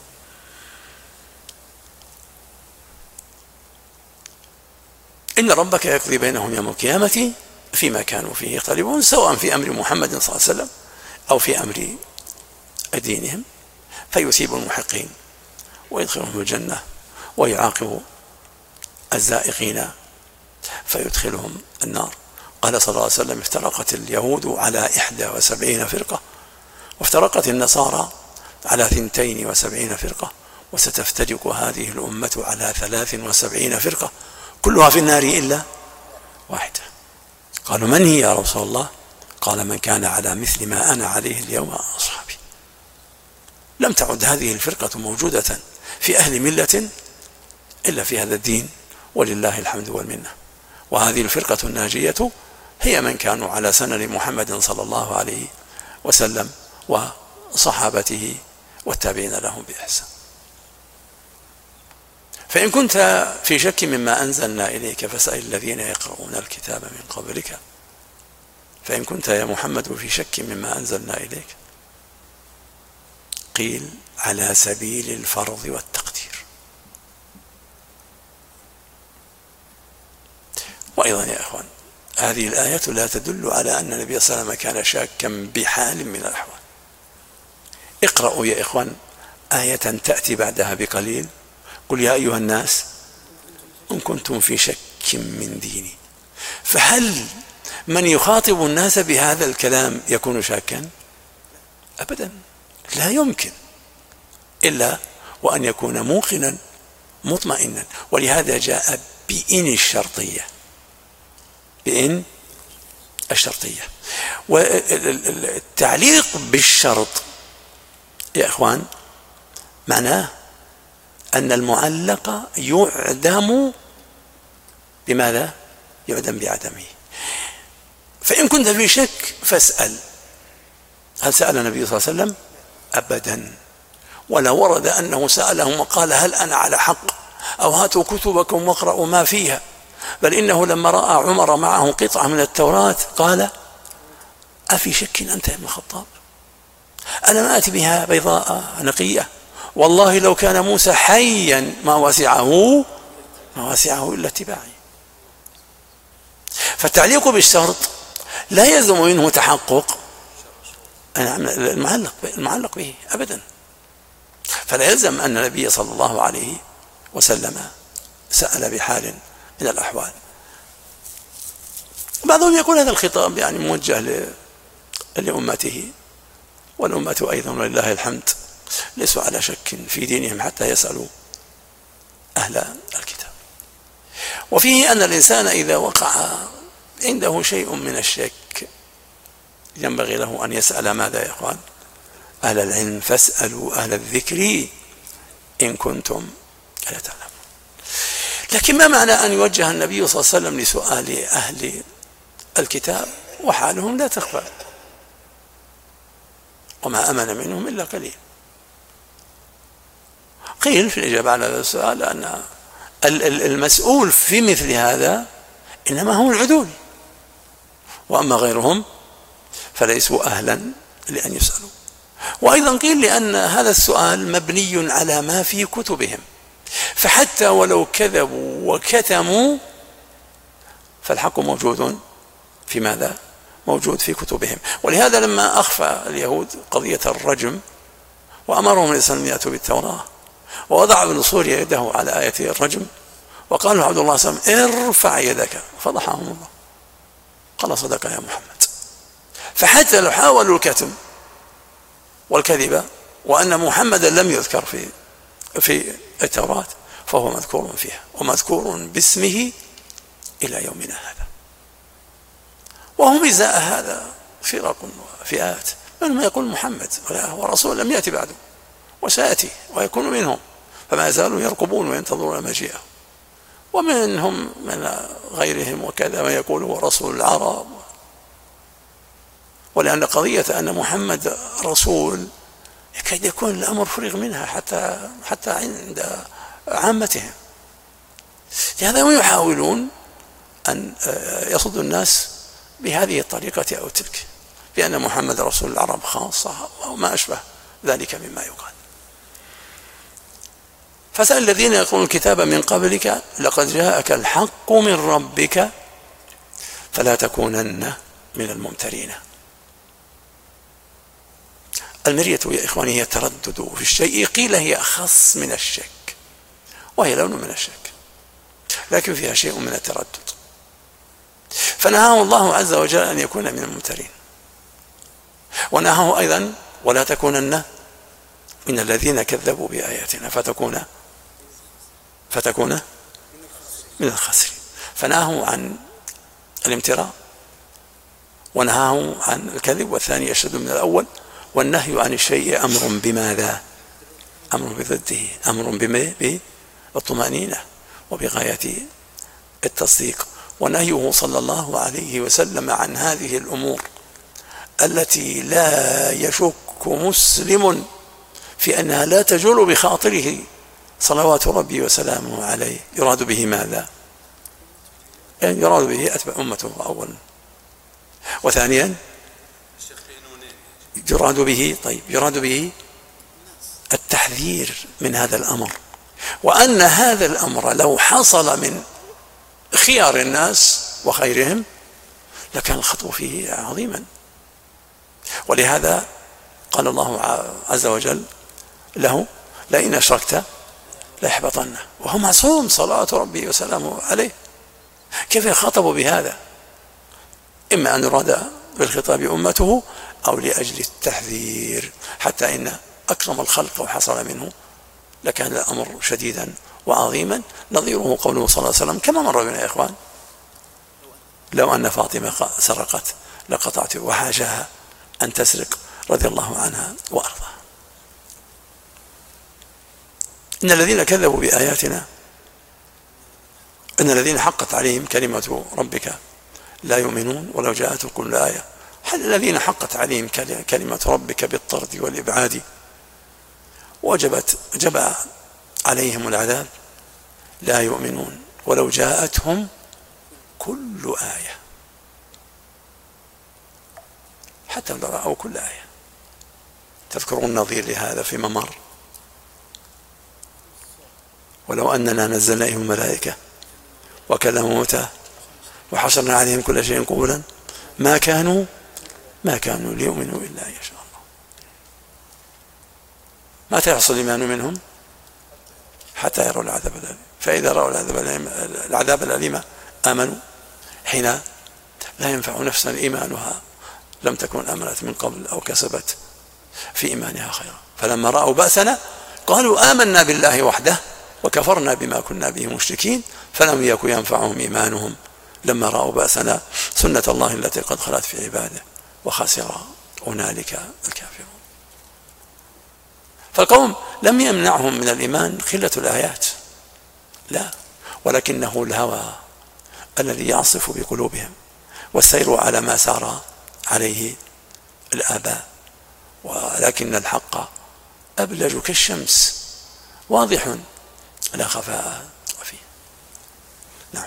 إن ربك يقضي بينهم يوم القيامة فيما كانوا فيه يختلفون، سواء في أمر محمد صلى الله عليه وسلم أو في أمر دينهم، فيثيب المحقين ويدخلهم الجنة، ويعاقب الزائقين فيدخلهم النار. قال صلى الله عليه وسلم: افترقت اليهود على إحدى وسبعين فرقة، وافترقت النصارى على ثنتين وسبعين فرقة، وستفترق هذه الأمة على ثلاث وسبعين فرقة كلها في النار إلا واحدة. قالوا: من هي يا رسول الله؟ قال: من كان على مثل ما أنا عليه اليوم أصحابي. لم تعد هذه الفرقة موجودة في أهل ملة إلا في هذا الدين، ولله الحمد والمنة. وهذه الفرقة الناجية هي من كانوا على سنن محمد صلى الله عليه وسلم وصحابته والتابعين لهم بإحسان. فإن كنت في شك مما أنزلنا إليك فاسأل الذين يقرؤون الكتاب من قبلك. فإن كنت يا محمد في شك مما أنزلنا إليك، قيل على سبيل الفرض والتقدير. وأيضا يا أخوان، هذه الآية لا تدل على أن النبي صلى الله عليه وسلم كان شاكا بحال من الأحوال. اقرأوا يا إخوان آية تأتي بعدها بقليل: قل يا أيها الناس إن كنتم في شك من ديني. فهل من يخاطب الناس بهذا الكلام يكون شاكا؟ أبدا، لا يمكن، إلا وأن يكون موقنا مطمئنا. ولهذا جاء بإن الشرطية، بإن الشرطية. والتعليق بالشرط يا إخوان معناه أن المعلق يعدم بماذا؟ يعدم بعدمه. فإن كنت في شك فاسأل. هل سأل النبي صلى الله عليه وسلم؟ أبدا. ولا ورد أنه سألهم وقال: هل أنا على حق؟ أو هاتوا كتبكم واقرأوا ما فيها. بل إنه لما رأى عمر معه قطعة من التوراة قال: أفي شك أنت يا ابن الخطاب؟ ألم آتي بها بيضاء نقية؟ والله لو كان موسى حيا ما وسعه ما وسعه إلا اتباعي. فالتعليق بالشرط لا يلزم منه تحقق المعلق المعلق به أبدا. فلا يلزم أن النبي صلى الله عليه وسلم سأل بحال من الأحوال. بعضهم يقول هذا الخطاب يعني موجه لأمته، والأمة أيضا ولله الحمد ليسوا على شك في دينهم حتى يسألوا أهل الكتاب. وفيه أن الإنسان إذا وقع عنده شيء من الشك ينبغي له أن يسأل ماذا يا إخوان؟ أهل العلم: فاسألوا أهل الذكر إن كنتم لا تعلمون. لكن ما معنى أن يوجه النبي صلى الله عليه وسلم لسؤال أهل الكتاب وحالهم لا تخفى، وما أمن منهم إلا قليل؟ قيل في الإجابة على هذا السؤال أن المسؤول في مثل هذا إنما هم العدول، وأما غيرهم فليسوا أهلا لأن يسألوا. وأيضا قيل لأن هذا السؤال مبني على ما في كتبهم، فحتى ولو كذبوا وكتموا فالحق موجود في ماذا؟ موجود في كتبهم. ولهذا لما أخفى اليهود قضية الرجم وأمرهم الإنسان أن يأتوا بالتوراة، ووضع ابن سوريا يده على آية الرجم وقال له عبد الله صلى الله عليه وسلم: ارفع يدك، فضحهم الله. قال: صدق يا محمد. فحتى لو حاولوا الكتم والكذب وأن محمدا لم يذكر في في التوراة فهو مذكور فيها ومذكور باسمه إلى يومنا هذا. وهم إزاء هذا فرق وفئات، منهم يقول محمد ورسول لم يأتي بعده وسيأتي ويكون منهم، فما زالوا يرقبون وينتظرون مجيئه. ومنهم من غيرهم وكذا من يقول هو رسول العرب ولأن قضية أن محمد رسول يكاد يكون الأمر فرغ منها حتى حتى عند عامتهم. لهذا هم يحاولون أن يصدوا الناس بهذه الطريقة أو تلك، بأن محمد رسول العرب خاصة أو ما أشبه ذلك مما يقال. فسأل الذين يقرؤون الكتاب من قبلك لقد جاءك الحق من ربك فلا تكونن من الممترين. المرية يا إخواني هي التردد في الشيء، قيل هي أخص من الشك، وهي لون من الشك لكن فيها شيء من التردد. فنهاه الله عز وجل أن يكون من الممترين، ونهاه أيضا ولا تكونن من الذين كذبوا بآياتنا فتكون فتكون من الخاسرين. فنهاه عن الامتراء ونهاه عن الكذب، والثاني أشد من الأول. والنهي عن الشيء أمر بماذا؟ أمر بضده، أمر بالطمأنينة وبغاية التصديق. ونهيه صلى الله عليه وسلم عن هذه الأمور التي لا يشك مسلم في أنها لا تجول بخاطره صلوات ربي وسلامه عليه. يراد به ماذا؟ يعني يراد به أتبع أمته أولا، وثانيا يراد به طيب يراد به التحذير من هذا الأمر، وأن هذا الأمر لو حصل من خيار الناس وخيرهم لكان الخطأ فيه عظيما. ولهذا قال الله عز وجل له لئن أشركت ليحبطن، وهو معصوم صلوات ربي وسلامه عليه. كيف يخاطب بهذا؟ إما أن يراد بالخطاب أمته أو لأجل التحذير، حتى إن أكرم الخلق وحصل منه لكان الأمر شديدا وعظيما. نظيره قوله صلى الله عليه وسلم كما مر بنا يا إخوان: لو أن فاطمة سرقت لقطعت، وحاشاها أن تسرق رضي الله عنها وأرضاها. إن الذين كذبوا بآياتنا إن الذين حقت عليهم كلمة ربك لا يؤمنون ولو جاءتهم كل آية. الذين حقت عليهم كلمة ربك بالطرد والإبعاد وجبت جبع عليهم العذاب لا يؤمنون ولو جاءتهم كل آية، حتى لو رأوا كل آية. تذكرون النظير لهذا فيما مر: ولو أننا نزلنا إليهم الملائكة وكلموا موتى وحشرنا عليهم كل شيء قبلا ما كانوا ما كانوا ليؤمنوا إلا إن شاء الله. متى يحصل الإيمان منهم؟ حتى يروا العذاب الأليم. فإذا رأوا العذاب الأليم آمنوا، حين لا ينفع نفسا إيمانها لم تكن آمنت من قبل أو كسبت في إيمانها خيرا. فلما رأوا بأسنا قالوا آمنا بالله وحده وكفرنا بما كنا به مشركين فلم يكن ينفعهم إيمانهم لما رأوا بأسنا سنة الله التي قد خلت في عباده وخسر هنالك الكافرون. فالقوم لم يمنعهم من الإيمان قلة الآيات، لا، ولكنه الهوى الذي يعصف بقلوبهم والسير على ما سار عليه الآباء. ولكن الحق أبلج كالشمس واضح لا خفاء فيه. نعم.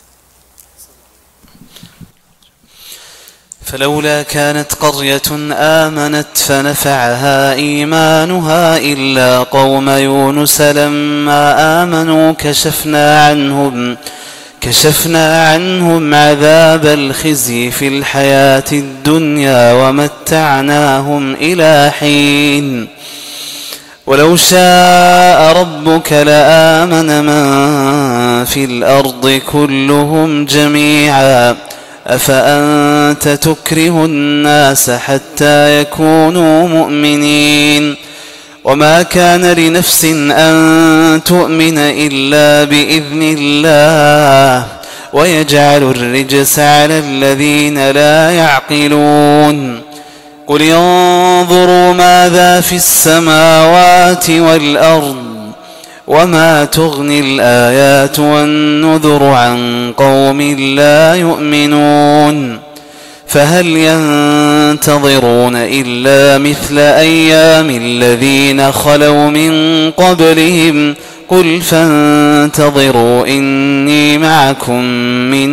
فلولا كانت قرية آمنت فنفعها إيمانها إلا قوم يونس لما آمنوا كشفنا عنهم كشفنا عنهم عذاب الخزي في الحياة الدنيا ومتعناهم إلى حين ولو شاء ربك لآمن من في الأرض كلهم جميعا أفأنت تكره الناس حتى يكونوا مؤمنين وما كان لنفس أن تؤمن إلا بإذن الله ويجعل الرجس على الذين لا يعقلون قل انظروا ماذا في السماوات والأرض وما تغني الآيات والنذر عن قوم لا يؤمنون فهل ينتظرون إلا مثل أيام الذين خلوا من قبلهم قل فانتظروا إني معكم من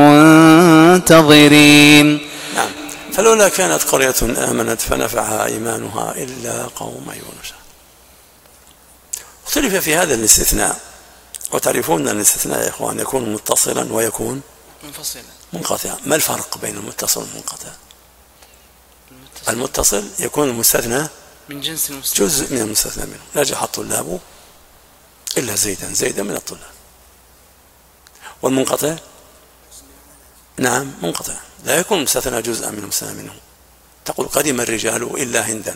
المنتظرين. نعم. فلولا كانت قرية آمنت فنفعها إيمانها إلا قوم يونس. اختلف في هذا الاستثناء، وتعرفون أن الاستثناء يا إخوان يكون متصلا ويكون منفصلا منقطعا. ما الفرق بين المتصل والمنقطع؟ المتصل يكون المستثنى من جنس المستثنى، جزء من المستثنى منه. نجح الطلاب إلا زيدا، زيدا من الطلاب. والمنقطع نعم منقطع، لا يكون المستثنى جزءا من المستثنى منه. تقول قدم الرجال إلا هندا،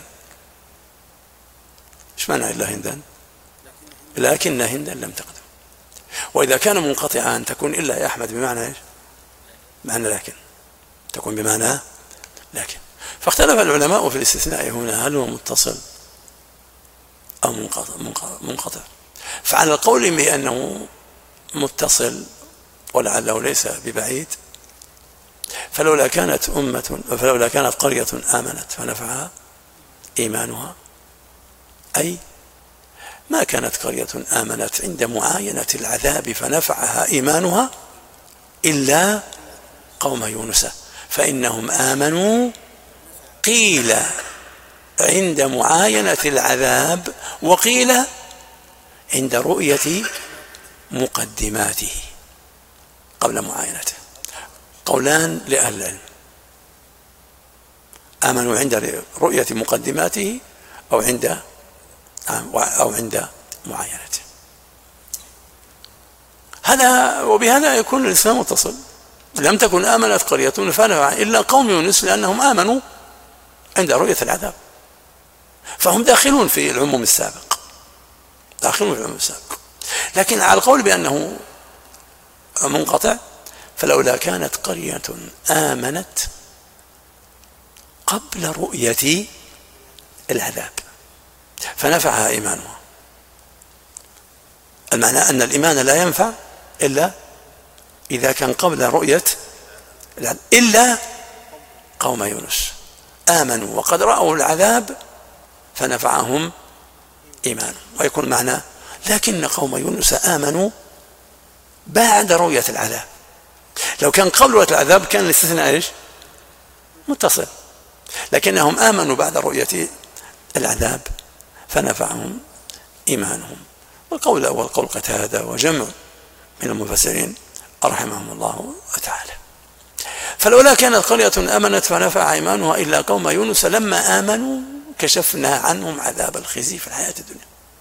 ايش معنى إلا هندا؟ لكن هندا لم تقدم. وإذا كان منقطعا تكون إلا يا أحمد بمعنى ايش؟ معنى لكن، تكون بمعنى لكن. فاختلف العلماء في الاستثناء هنا هل هو متصل أو منقطع, منقطع. فعلى القول بأنه متصل ولعله ليس ببعيد، فلولا كانت أمة فلولا كانت قرية آمنت فنفعها إيمانها، أي ما كانت قرية آمنت عند معاينة العذاب فنفعها إيمانها إلا قوم يونس فإنهم آمنوا قيل عند معاينة العذاب وقيل عند رؤية مقدماته قبل معاينته. قولان لأهل العلم، آمنوا عند رؤية مقدماته أو عند أو عند معاينته. هذا وبهذا يكون الإسلام متصل. لم تكن آمنت قرية فنفعها إلا قوم يونس لأنهم آمنوا عند رؤية العذاب، فهم داخلون في العموم السابق، داخلون في العموم السابق. لكن على القول بأنه منقطع، فلولا كانت قرية آمنت قبل رؤية العذاب فنفعها إيمانها. المعنى أن الإيمان لا ينفع إلا إذا كان قبل رؤية العذاب، إلا قوم يونس آمنوا وقد رأوا العذاب فنفعهم إيمانهم. ويكون معنى لكن قوم يونس آمنوا بعد رؤية العذاب. لو كان قبل رؤية العذاب كان الاستثناء ايش؟ متصل، لكنهم آمنوا بعد رؤية العذاب فنفعهم إيمانهم. والقول الأول قول قتادة وجمع من المفسرين رحمهم الله تعالى. فلولا كانت قرية آمنت فنفع إيمانها إلا قوم يونس لما آمنوا كشفنا عنهم عذاب الخزي في الحياة الدنيا.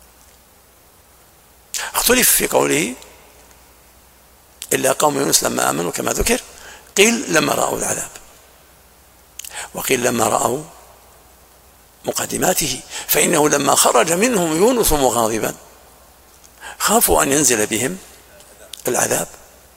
اختلف في قوله إلا قوم يونس لما آمنوا كما ذكر، قيل لما رأوا العذاب، وقيل لما رأوا مقدماته، فإنه لما خرج منهم يونس مغاضبا خافوا أن ينزل بهم العذاب،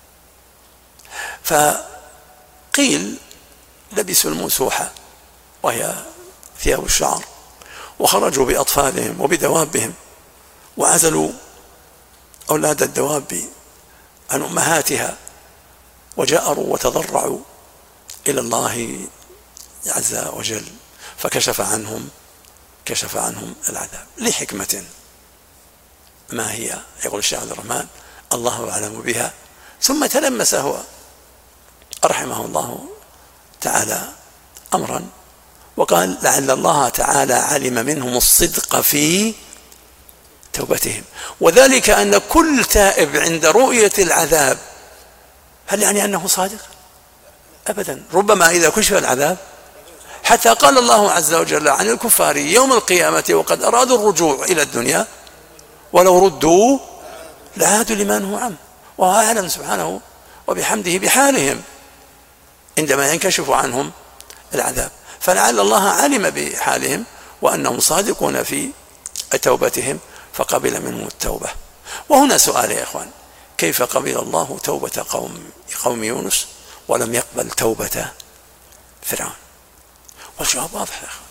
فقيل لبسوا المسوحة وهي ثياب الشعر وخرجوا بأطفالهم وبدوابهم وعزلوا أولاد الدواب عن أمهاتها وجأروا وتضرعوا إلى الله عز وجل فكشف عنهم كشف عنهم العذاب لحكمة ما هي؟ يقول الشيخ عبد الرحمن الله أعلم بها. ثم تلمس هو رحمه الله تعالى أمرا وقال لعل الله تعالى علم منهم الصدق في توبتهم، وذلك أن كل تائب عند رؤية العذاب هل يعني أنه صادق؟ أبدا، ربما إذا كشف العذاب حتى قال الله عز وجل عن الكفار يوم القيامة وقد أرادوا الرجوع إلى الدنيا ولو ردوا لعادوا لما نهوا عنه، وهو أعلم سبحانه وبحمده بحالهم عندما ينكشف عنهم العذاب. فلعل الله علم بحالهم وأنهم صادقون في توبتهم فقبل منهم التوبة. وهنا سؤال يا إخوان، كيف قبل الله توبة قوم قوم يونس ولم يقبل توبة فرعون؟ والجواب واضح يا إخوان،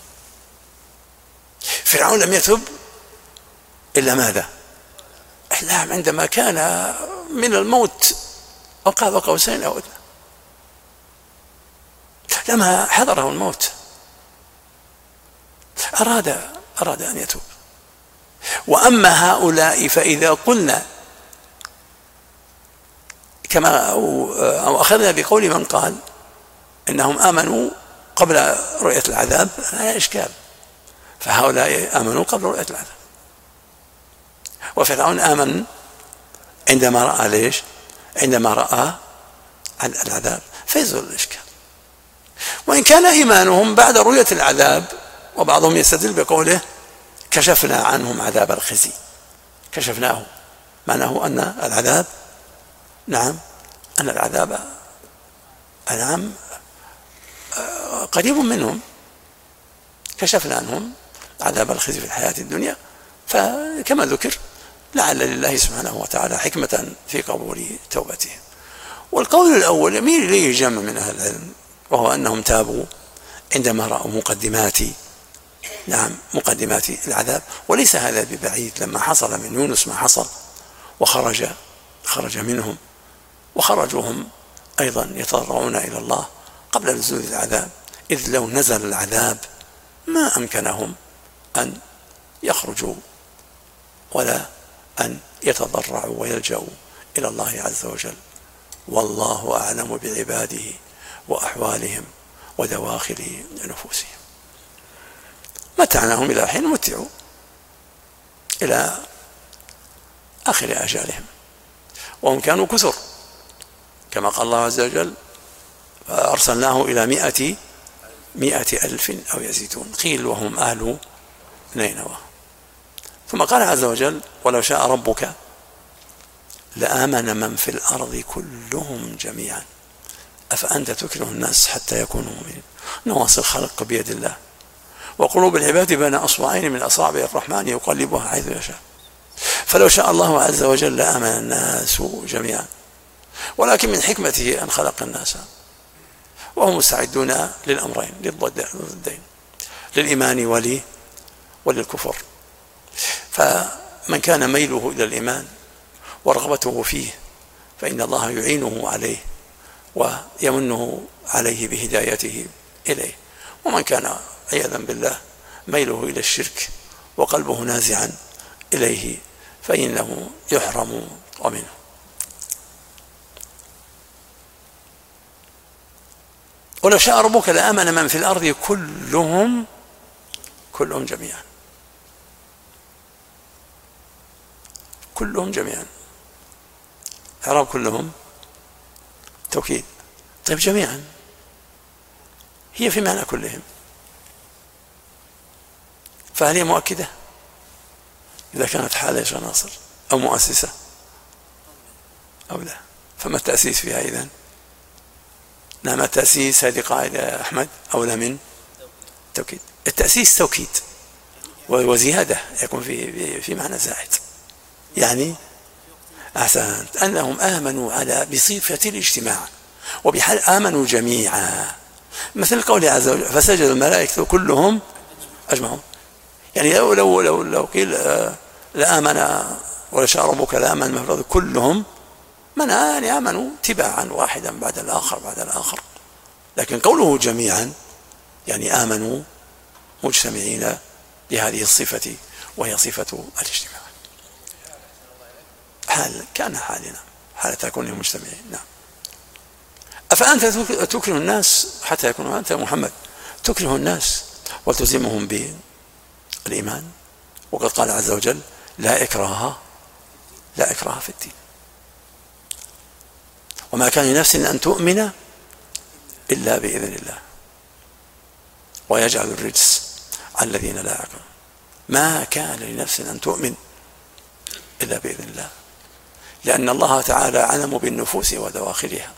فرعون لم يتب إلا ماذا؟ إلا عندما كان من الموت أو قاب قوسين أو أدنى، لما حضره الموت أراد أراد أن يتوب. وأما هؤلاء فإذا قلنا كما أو, أو أخذنا بقول من قال إنهم آمنوا قبل رؤية العذاب، لا إشكال، فهؤلاء آمنوا قبل رؤية العذاب، وفرعون آمن عندما رأى ليش؟ عندما رأى العذاب، فيزول الإشكال. وإن كان إيمانهم بعد رؤية العذاب، وبعضهم يستدل بقوله كشفنا عنهم عذاب الخزي، كشفناه معناه أن العذاب نعم أن العذاب نعم قريب منهم، كشفنا عنهم عذاب الخزي في الحياة الدنيا. فكما ذكر لعل لله سبحانه وتعالى حكمة في قبول توبتهم. والقول الأول يميل إليه جمع من أهل العلم، وهو أنهم تابوا عندما رأوا مقدمات نعم مقدمات العذاب، وليس هذا ببعيد لما حصل من يونس ما حصل وخرج خرج منهم، وخرجوهم أيضا يتضرعون إلى الله قبل نزول العذاب، إذ لو نزل العذاب ما أمكنهم أن يخرجوا ولا أن يتضرعوا ويلجأوا إلى الله عز وجل. والله أعلم بعباده وأحوالهم ودواخل نفوسهم. متعناهم إلى حين متعوا إلى آخر أجالهم، وهم كانوا كثر كما قال الله عز وجل أرسلناه إلى مئة مئة ألف أو يزيدون، قيل وهم أهل نينوى. ثم قال عز وجل ولو شاء ربك لآمن من في الأرض كلهم جميعا أفأنت تكره الناس حتى يكونوا مؤمنين. نواصي الخلق بيد الله، وقلوب العباد بين أصبعين من أصابع الرحمن يقلبها حيث يشاء. فلو شاء الله عز وجل لآمن الناس جميعا، ولكن من حكمته أن خلق الناس وهم مستعدون للأمرين للضدين، للإيمان ولي وللكفر. فمن كان ميله إلى الإيمان ورغبته فيه فإن الله يعينه عليه ويمنه عليه بهدايته إليه. ومن كان عياذا بالله ميله إلى الشرك وقلبه نازعا إليه فإنه يحرم ومنه. ولو شاء ربك لآمن من في الأرض كلهم كلهم جميعا، كلهم جميعا، إعراب كلهم توكيد. طيب جميعا هي في معنى كلهم، فهل هي مؤكدة إذا كانت حالة يا ناصر أو مؤسسة أو لا؟ فما التأسيس فيها إذن؟ نعم التأسيس هذه قاعدة أحمد أولى من توكيد. التأسيس توكيد وزيادة يكون في في معنى زائد، يعني أحسنت أنهم آمنوا على بصفة الاجتماع وبحال آمنوا جميعا، مثل قوله عز وجل فسجد الملائكة كلهم أجمعون. يعني لو لو لو, لو قيل لآمن ولا شاء ربك لآمن من في الأرض كلهم، من يعني آمنوا تباعا واحدا بعد الآخر بعد الآخر، لكن قوله جميعا يعني آمنوا مجتمعين بهذه الصفة وهي صفة الاجتماع. حال كان حالنا حالة كونهم مجتمعين. نعم. أفأنت تكره الناس حتى يكونوا أنت محمد تكره الناس وتلزمهم بالإيمان، وقد قال عز وجل لا إكراه لا إكراه في الدين وما كان لنفس أن تؤمن إلا بإذن الله ويجعل الرجس على الذين لا يعقلون. ما كان لنفس أن تؤمن إلا بإذن الله، لأن الله تعالى علم بالنفوس ودواخلها،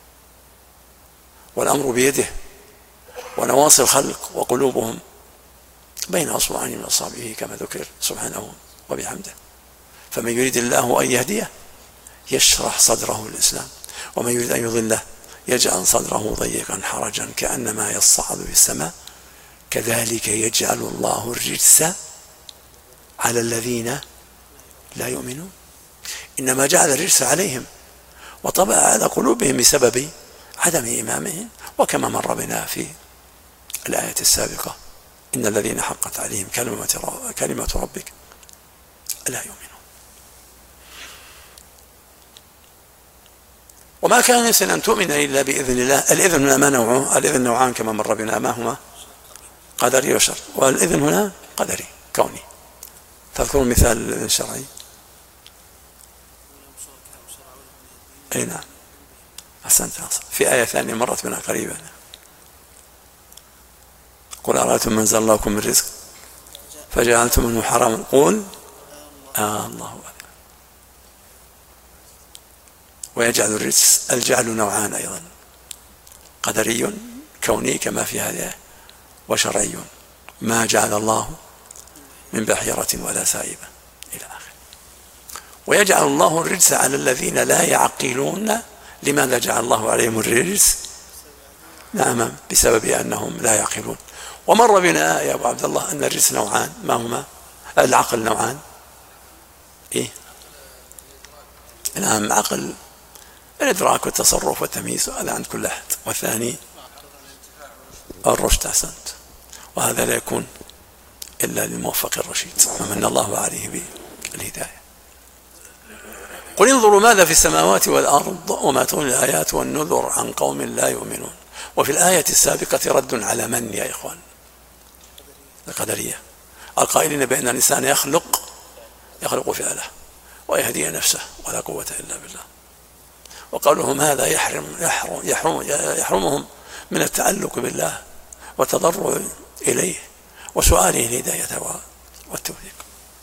والأمر بيده، ونواصي الخلق وقلوبهم بين أصبعين من أصابعه كما ذكر سبحانه وبحمده. فمن يريد الله أن يهديه يشرح صدره للإسلام، ومن يريد أن يضله يجعل صدره ضيقا حرجا كأنما يصعد في السماء كذلك يجعل الله الرجس على الذين لا يؤمنون. إنما جعل الرجس عليهم وطبع على قلوبهم بسبب عدم إيمانهم، وكما مر بنا في الآية السابقة إن الذين حقت عليهم كلمة كلمة ربك لا يؤمنون. وما كان نفس أن تؤمن إلا بإذن الله. الإذن هنا ما نوعه؟ الإذن نوعان كما مر بنا، ما هما؟ قدري وشرعي. والإذن هنا قدري كوني. تذكرون مثال الإذن الشرعي؟ أي نعم، أحسنت. في آية ثانية مرت بنا قريبا: قل أرأيتم من أنزل الله لكم من رزق فجعلتم منه حراما قل آه الله أكبر. ويجعل الرزق، الجعل نوعان أيضا: قدري كوني كما في هذه، وشرعي ما جعل الله من بحيرة ولا سائبة إلى آخره. ويجعل الله الرجس على الذين لا يعقلون. لماذا جعل الله عليهم الرجس؟ نعم، بسبب أنهم لا يعقلون. ومر بنا يا أبو عبد الله أن الرجس نوعان، ما هما؟ العقل نوعان. إيه؟ نعم، عقل الإدراك والتصرف والتمييز، هذا عند كل أحد. والثاني الرشد. أحسنت. وهذا لا يكون إلا للموفق الرشيد ومن الله عليه بالهداية. قل انظروا ماذا في السماوات والأرض وما تغني الآيات والنذر عن قوم لا يؤمنون. وفي الآية السابقة رد على من يا إخوان؟ القدرية القائلين بأن الإنسان يخلق يخلق فعله ويهدي نفسه ولا قوة إلا بالله. وقولهم هذا يحرم يحرم يحرم يحرمهم من التعلق بالله والتضرع إليه وسؤاله الهداية والتوفيق.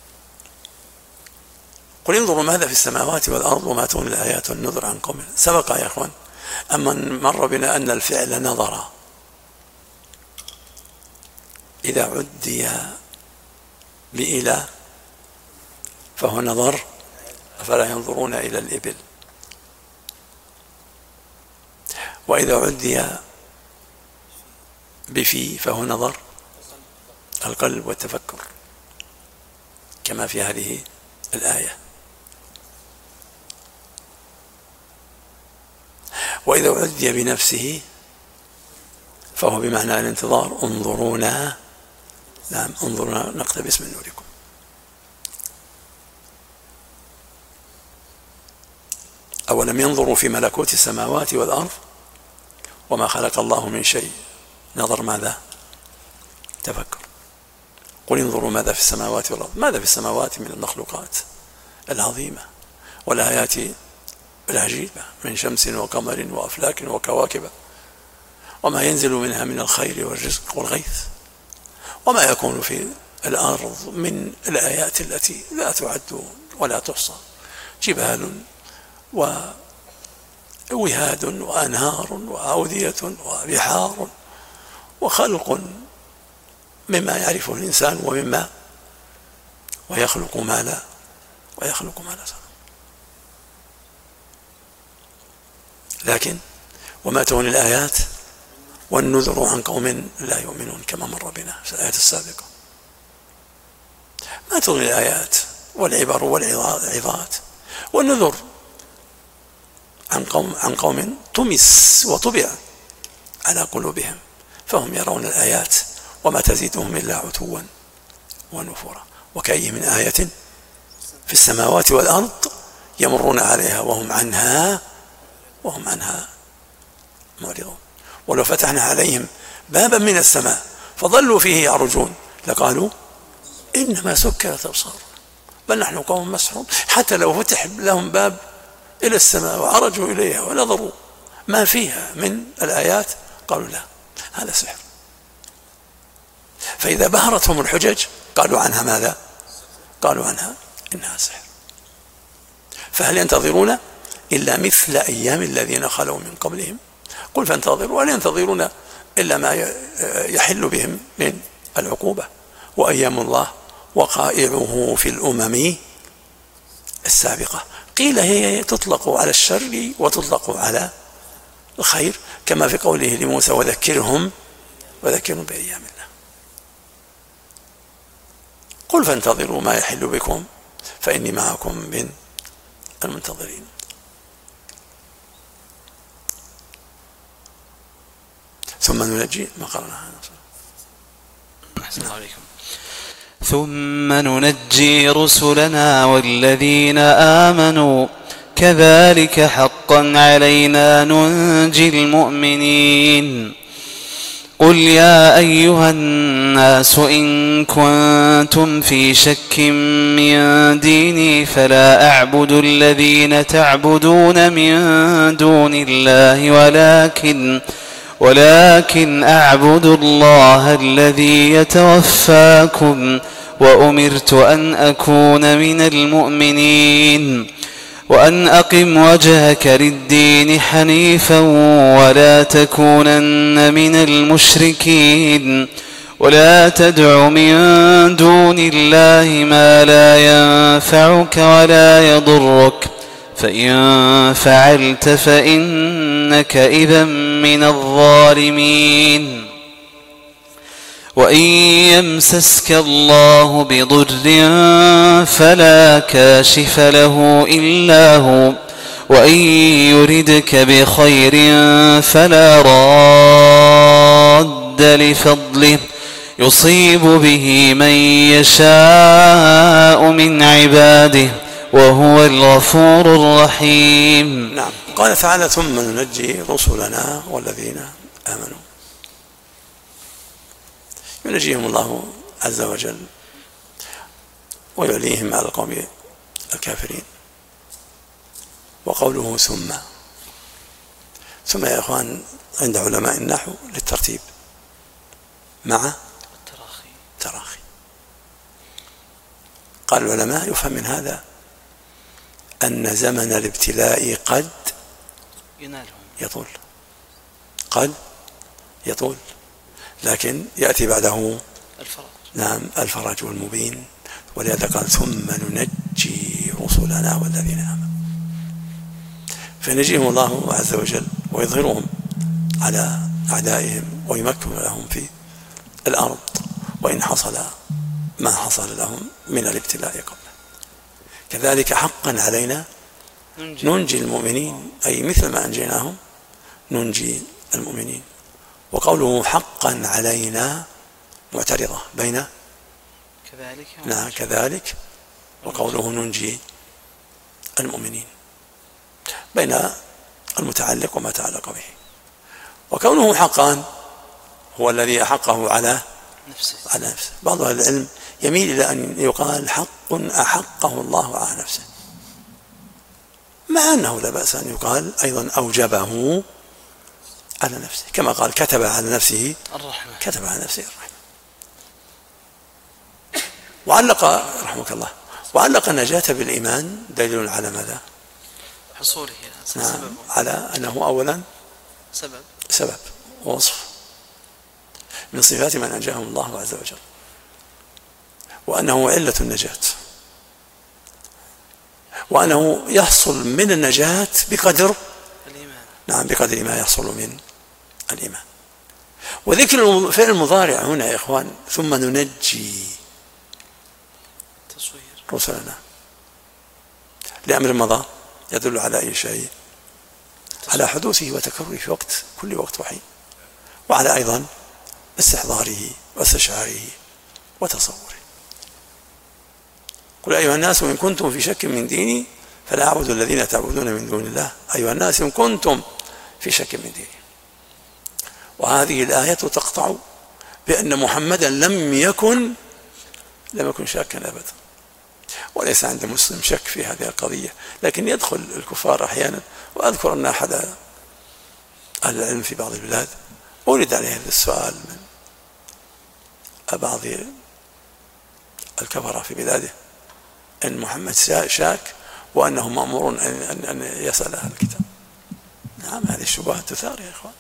قل انظروا ماذا في السماوات والأرض وما تغني الآيات والنذر عن قوم. سبق يا إخوان أما مر بنا أن الفعل نظر إذا عدي بإلى فهو نظر، فلا ينظرون إلى الإبل. وإذا عدي بفي فهو نظر القلب والتفكر كما في هذه الآية. وإذا عدي بنفسه فهو بمعنى الانتظار. انظرونا، نعم، انظرونا نقتبس من نوركم. أولم ينظروا في ملكوت السماوات والأرض وما خلق الله من شيء. نظر ماذا؟ تفكر. قل انظروا ماذا في السماوات والأرض. ماذا في السماوات من المخلوقات العظيمة والآيات العجيبة من شمس وقمر وأفلاك وكواكب وما ينزل منها من الخير والرزق والغيث وما يكون في الأرض من الآيات التي لا تعد ولا تحصى، جبال ووهاد وأنهار وأودية وبحار وخلق مما يعرفه الإنسان ومما ويخلق ما لا ويخلق ما لا سبب. لكن وما تغني الآيات والنذر عن قوم لا يؤمنون كما مر بنا في الآية السابقة. ما تغني الآيات والعبر والعظات والنذر عن قوم عن قوم طمس وطبع على قلوبهم فهم يرون الآيات وما تزيدهم إلا عتوا ونفورا. وكأي من آية في السماوات والأرض يمرون عليها وهم عنها وهم عنها معرضون. ولو فتحنا عليهم بابا من السماء فظلوا فيه يعرجون لقالوا إنما سكرت أبصارنا بل نحن قوم مسحورون. حتى لو فتح لهم باب إلى السماء وعرجوا إليها ونظروا ما فيها من الآيات قالوا لا، هذا سحر. فإذا بهرتهم الحجج قالوا عنها ماذا؟ قالوا عنها إنها سحر. فهل ينتظرون إلا مثل أيام الذين خلوا من قبلهم؟ قل فانتظروا، هل ينتظرون إلا ما يحل بهم من العقوبة؟ وأيام الله وقائعه في الأمم السابقة. قيل هي تطلق على الشر وتطلق على الخير كما في قوله لموسى وذكرهم وذكرهم بأيام الله. قل فانتظروا ما يحل بكم فإني معكم من المنتظرين. ثم ننجي ما قرنا. أحسن الله عليكم. ثم ننجي رسلنا والذين آمنوا كذلك حقا علينا ننجي المؤمنين. قل يا أيها الناس إن كنتم في شك من ديني فلا أعبد الذين تعبدون من دون الله ولكن ولكن أعبد الله الذي يتوفاكم وأمرت أن أكون من المؤمنين وأن أقم وجهك للدين حنيفا ولا تكونن من المشركين ولا تدع من دون الله ما لا ينفعك ولا يضرك فإن فعلت فإنك إذا من الظالمين. وإن يمسسك الله بضر فلا كاشف له إلا هو وإن يردك بخير فلا راد لفضله يصيب به من يشاء من عباده وهو الغفور الرحيم. نعم. قال تعالى ثم ننجي رسلنا والذين آمنوا. ينجيهم الله عز وجل ويوليهم على القوم الكافرين. وقوله ثم ثم يا إخوان عند علماء النحو للترتيب مع التراخي. تراخي. قال العلماء يفهم من هذا أن زمن الابتلاء قد ينالهم يطول قد يطول لكن يأتي بعده الفرج. نعم الفرج والمبين. ولهذا قال ثم ننجي رسلنا والذين آمنوا فينجيهم الله عز وجل ويظهرهم على أعدائهم ويمكن لهم في الأرض وإن حصل ما حصل لهم من الابتلاء قبله. كذلك حقا علينا ننجي المؤمنين أي مثل ما أنجيناهم ننجي المؤمنين. وقوله حقا علينا معترضة بين كذلك نعم كذلك وقوله ننجي المؤمنين بين المتعلق وما تعلق به. وكونه حقا هو الذي أحقه على نفسه. على نفسه. بعض أهل العلم يميل إلى أن يقال حق أحقه الله على نفسه مع أنه لا بأس أن يقال أيضا أوجبه على نفسه كما قال كتب على نفسه الرحمة. كتب على نفسه الرحمة. وعلق رحمك الله وعلق النجاة بالإيمان دليل على ماذا؟ حصوله. نعم على أنه أولا سبب سبب ووصف من صفات من أنجاهم الله عز وجل وأنه علة النجاة وأنه يحصل من النجاة بقدر الإيمان. نعم بقدر ما يحصل من الإيمان. وذكر فعل المضارع هنا يا إخوان ثم ننجي تصوير رسلنا لأمر مضى يدل على أي شيء على حدوثه وتكرره في وقت كل وقت وحين وعلى أيضا استحضاره واستشعاره وتصوره. قل أيها الناس إن كنتم في شك من ديني فلا أعبد الذين تعبدون من دون الله. أيها الناس إن كنتم في شك من ديني. وهذه الآية تقطع بأن محمدا لم يكن لم يكن شاكا أبدا وليس عند مسلم شك في هذه القضية لكن يدخل الكفار أحيانا. وأذكر أن أحد أهل العلم في بعض البلاد أورد عليه هذا السؤال من بعض الكفرة في بلاده أن محمد شاك وأنه مأمور أن, أن يسأل أهل الكتاب. نعم هذه الشبهات تثار يا إخوان.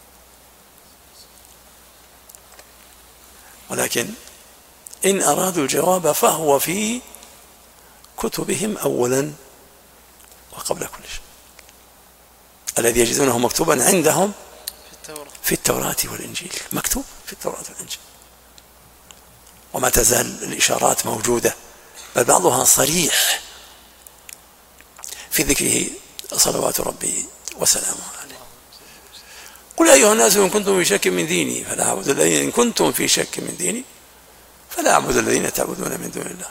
ولكن إن أرادوا الجواب فهو في كتبهم أولا وقبل كل شيء الذي يجدونه مكتوبا عندهم في التوراة في التوراة والإنجيل. مكتوب في التوراة والإنجيل وما تزال الإشارات موجودة بل بعضها صريح في ذكره صلوات ربي وسلامه عليه. قل أيها الناس إن كنتم في شك من ديني فلا أعبد الذين إن كنتم في شك من ديني فلا أعبد الذين تعبدون من دون الله.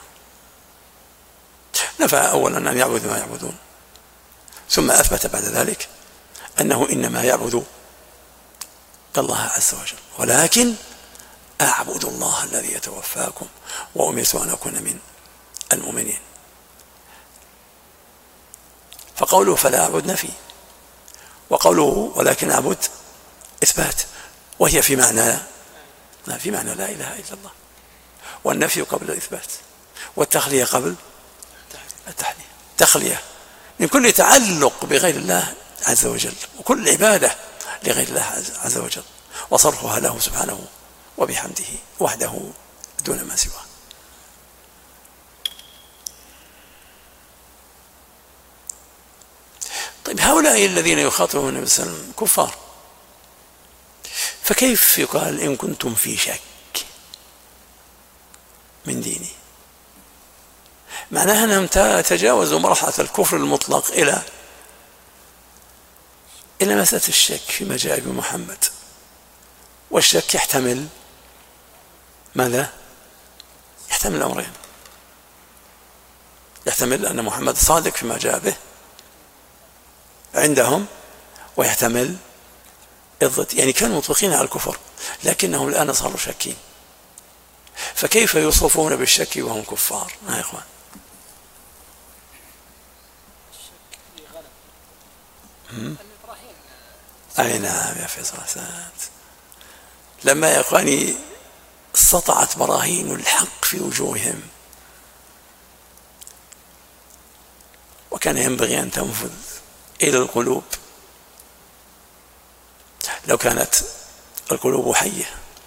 نفى أولا أن يعبد ما يعبدون، ثم أثبت بعد ذلك أنه إنما يعبد الله عز وجل، ولكن أعبد الله الذي يتوفاكم وأمرت أن أكون من المؤمنين. فقوله فلا أعبد نفي، وقوله ولكن أعبد إثبات، وهي في معنى في معنى لا إله إلا الله، والنفي قبل الإثبات، والتخلية قبل التحلية. تخلية من كل تعلق بغير الله عز وجل، وكل عبادة لغير الله عز وجل، وصرفها له سبحانه وبحمده وحده دون ما سواه. طيب هؤلاء الذين يخاطبون النبي صلى الله عليه وسلم كفار، فكيف يقال إن كنتم في شك من ديني؟ معناها أنهم تجاوزوا مرحلة الكفر المطلق إلى إلى مسألة الشك فيما جاء بمحمد. والشك يحتمل ماذا؟ يحتمل أمرين: يحتمل أن محمد صادق فيما جاء به عندهم، ويحتمل الضد، يعني كانوا مطلقين على الكفر لكنهم الآن صاروا شاكين. فكيف يوصفون بالشك وهم كفار؟ يا إخوان، أي نعم يا فيصل، لما يا إخواني سطعت براهين الحق في وجوههم وكان ينبغي أن تنفذ إلى القلوب، لو كانت القلوب حية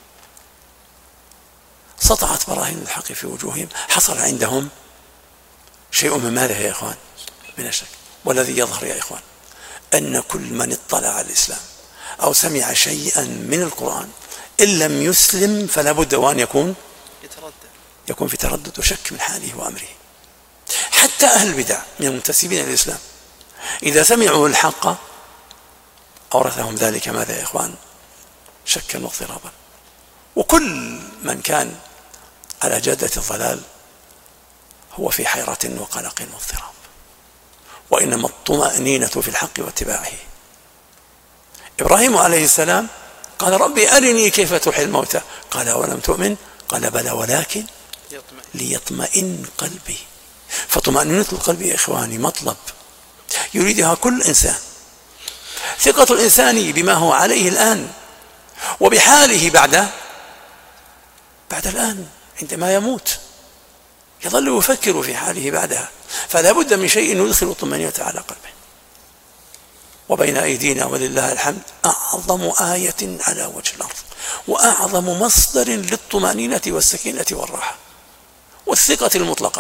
سطعت براهين الحق في وجوههم، حصل عندهم شيء من ماذا يا إخوان؟ من الشك. والذي يظهر يا إخوان أن كل من اطلع على الإسلام أو سمع شيئا من القرآن إن لم يسلم فلا بد وأن يكون يكون في تردد وشك من حاله وأمره. حتى أهل البدع من المنتسبين للإسلام إذا سمعوا الحق أورثهم ذلك ماذا يا إخوان؟ شكا واضطرابا. وكل من كان على جادة الضلال هو في حيرة وقلق واضطراب، وإنما الطمأنينة في الحق واتباعه. إبراهيم عليه السلام قال ربي أرني كيف تحيي الموتى، قال ولم تؤمن، قال بلى ولكن ليطمئن قلبي. فطمأنينة القلب يا إخواني مطلب يريدها كل إنسان. ثقة الإنسان بما هو عليه الآن وبحاله بعد بعد الآن عندما يموت، يظل يفكر في حاله بعدها، فلا بد من شيء يدخل الطمأنينة على قلبه. وبين أيدينا ولله الحمد أعظم آية على وجه الأرض وأعظم مصدر للطمأنينة والسكينة والراحة والثقة المطلقة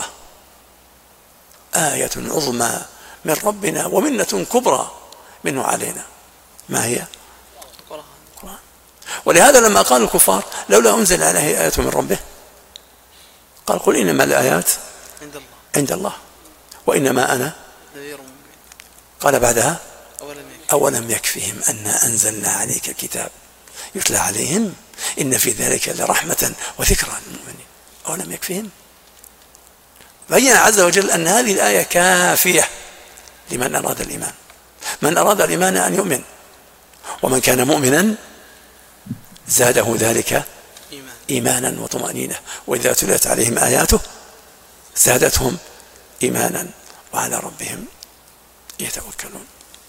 آية عظمى من ربنا ومنة كبرى منه علينا. ما هي؟ القرآن. ولهذا لما قال الكفار لولا أنزل عليه آية من ربه، قال قل إنما الآيات عند الله, عند الله وإنما أنا نذير مبين. قال بعدها أولم يكفهم أنا أنزلنا عليك الكتاب يتلى عليهم إن في ذلك لرحمة وذكرى للمؤمنين. أولم يكفهم؟ بين عز وجل أن هذه الآية كافية لمن أراد الإيمان. من أراد الإيمان أن يؤمن، ومن كان مؤمنا زاده ذلك إيمانا وطمأنينة، وإذا تلت عليهم آياته زادتهم إيمانا وعلى ربهم يتوكلون.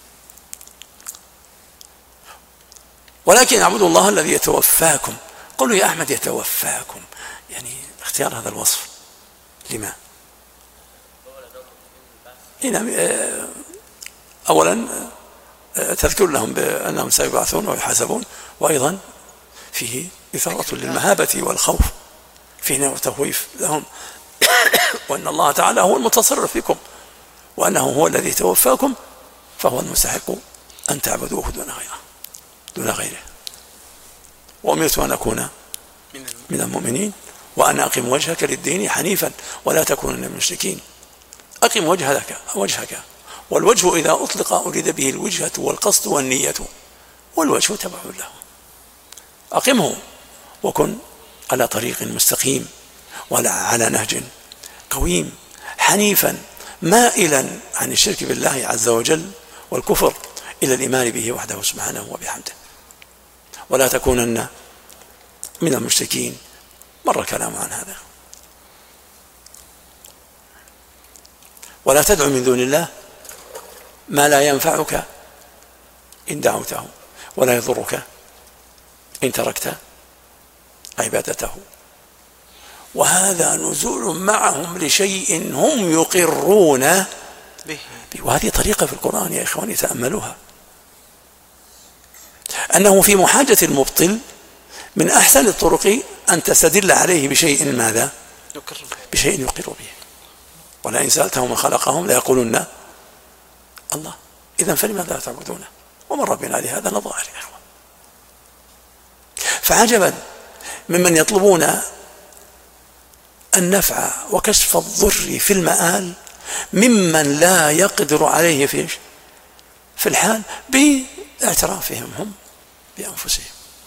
ولكن اعبدوا الله الذي يتوفاكم. قولوا يا أحمد يتوفاكم، يعني اختيار هذا الوصف لما؟ أولا تذكر لهم بأنهم سيبعثون ويحاسبون، وأيضا فيه إثارة للمهابة والخوف، فيه نوع تخويف لهم وأن الله تعالى هو المتصرف فيكم، وأنه هو الذي توفاكم فهو المستحق أن تعبدوه دون غيره دون غيره. وأمرت أن أكون من المؤمنين وأن أقم وجهك للدين حنيفا ولا تكون من المشركين. أقم وجهك وجهك والوجه إذا أطلق أريد به الوجهة والقصد والنية، والوجه تبع له. أقمه وكن على طريق مستقيم ولا على نهج قويم حنيفا مائلا عن الشرك بالله عز وجل والكفر إلى الإيمان به وحده سبحانه وبحمده. ولا تكونن من المشركين، مر الكلام عن هذا. ولا تدع من دون الله ما لا ينفعك إن دعوته ولا يضرك إن تركت عبادته. وهذا نزول معهم لشيء هم يقرون به، وهذه طريقة في القرآن يا إخواني تأملوها، أنه في محاجة المبطل من أحسن الطرق أن تستدل عليه بشيء ماذا؟ بشيء يقر به. ولئن سألتهم من خلقهم ليقولن الله، إذن فلماذا تعبدونه؟ ومر بنا لهذا نظائر يا إخوان. فعجبا ممن يطلبون النفع وكشف الضر في المآل ممن لا يقدر عليه في في الحال باعترافهم هم بأنفسهم.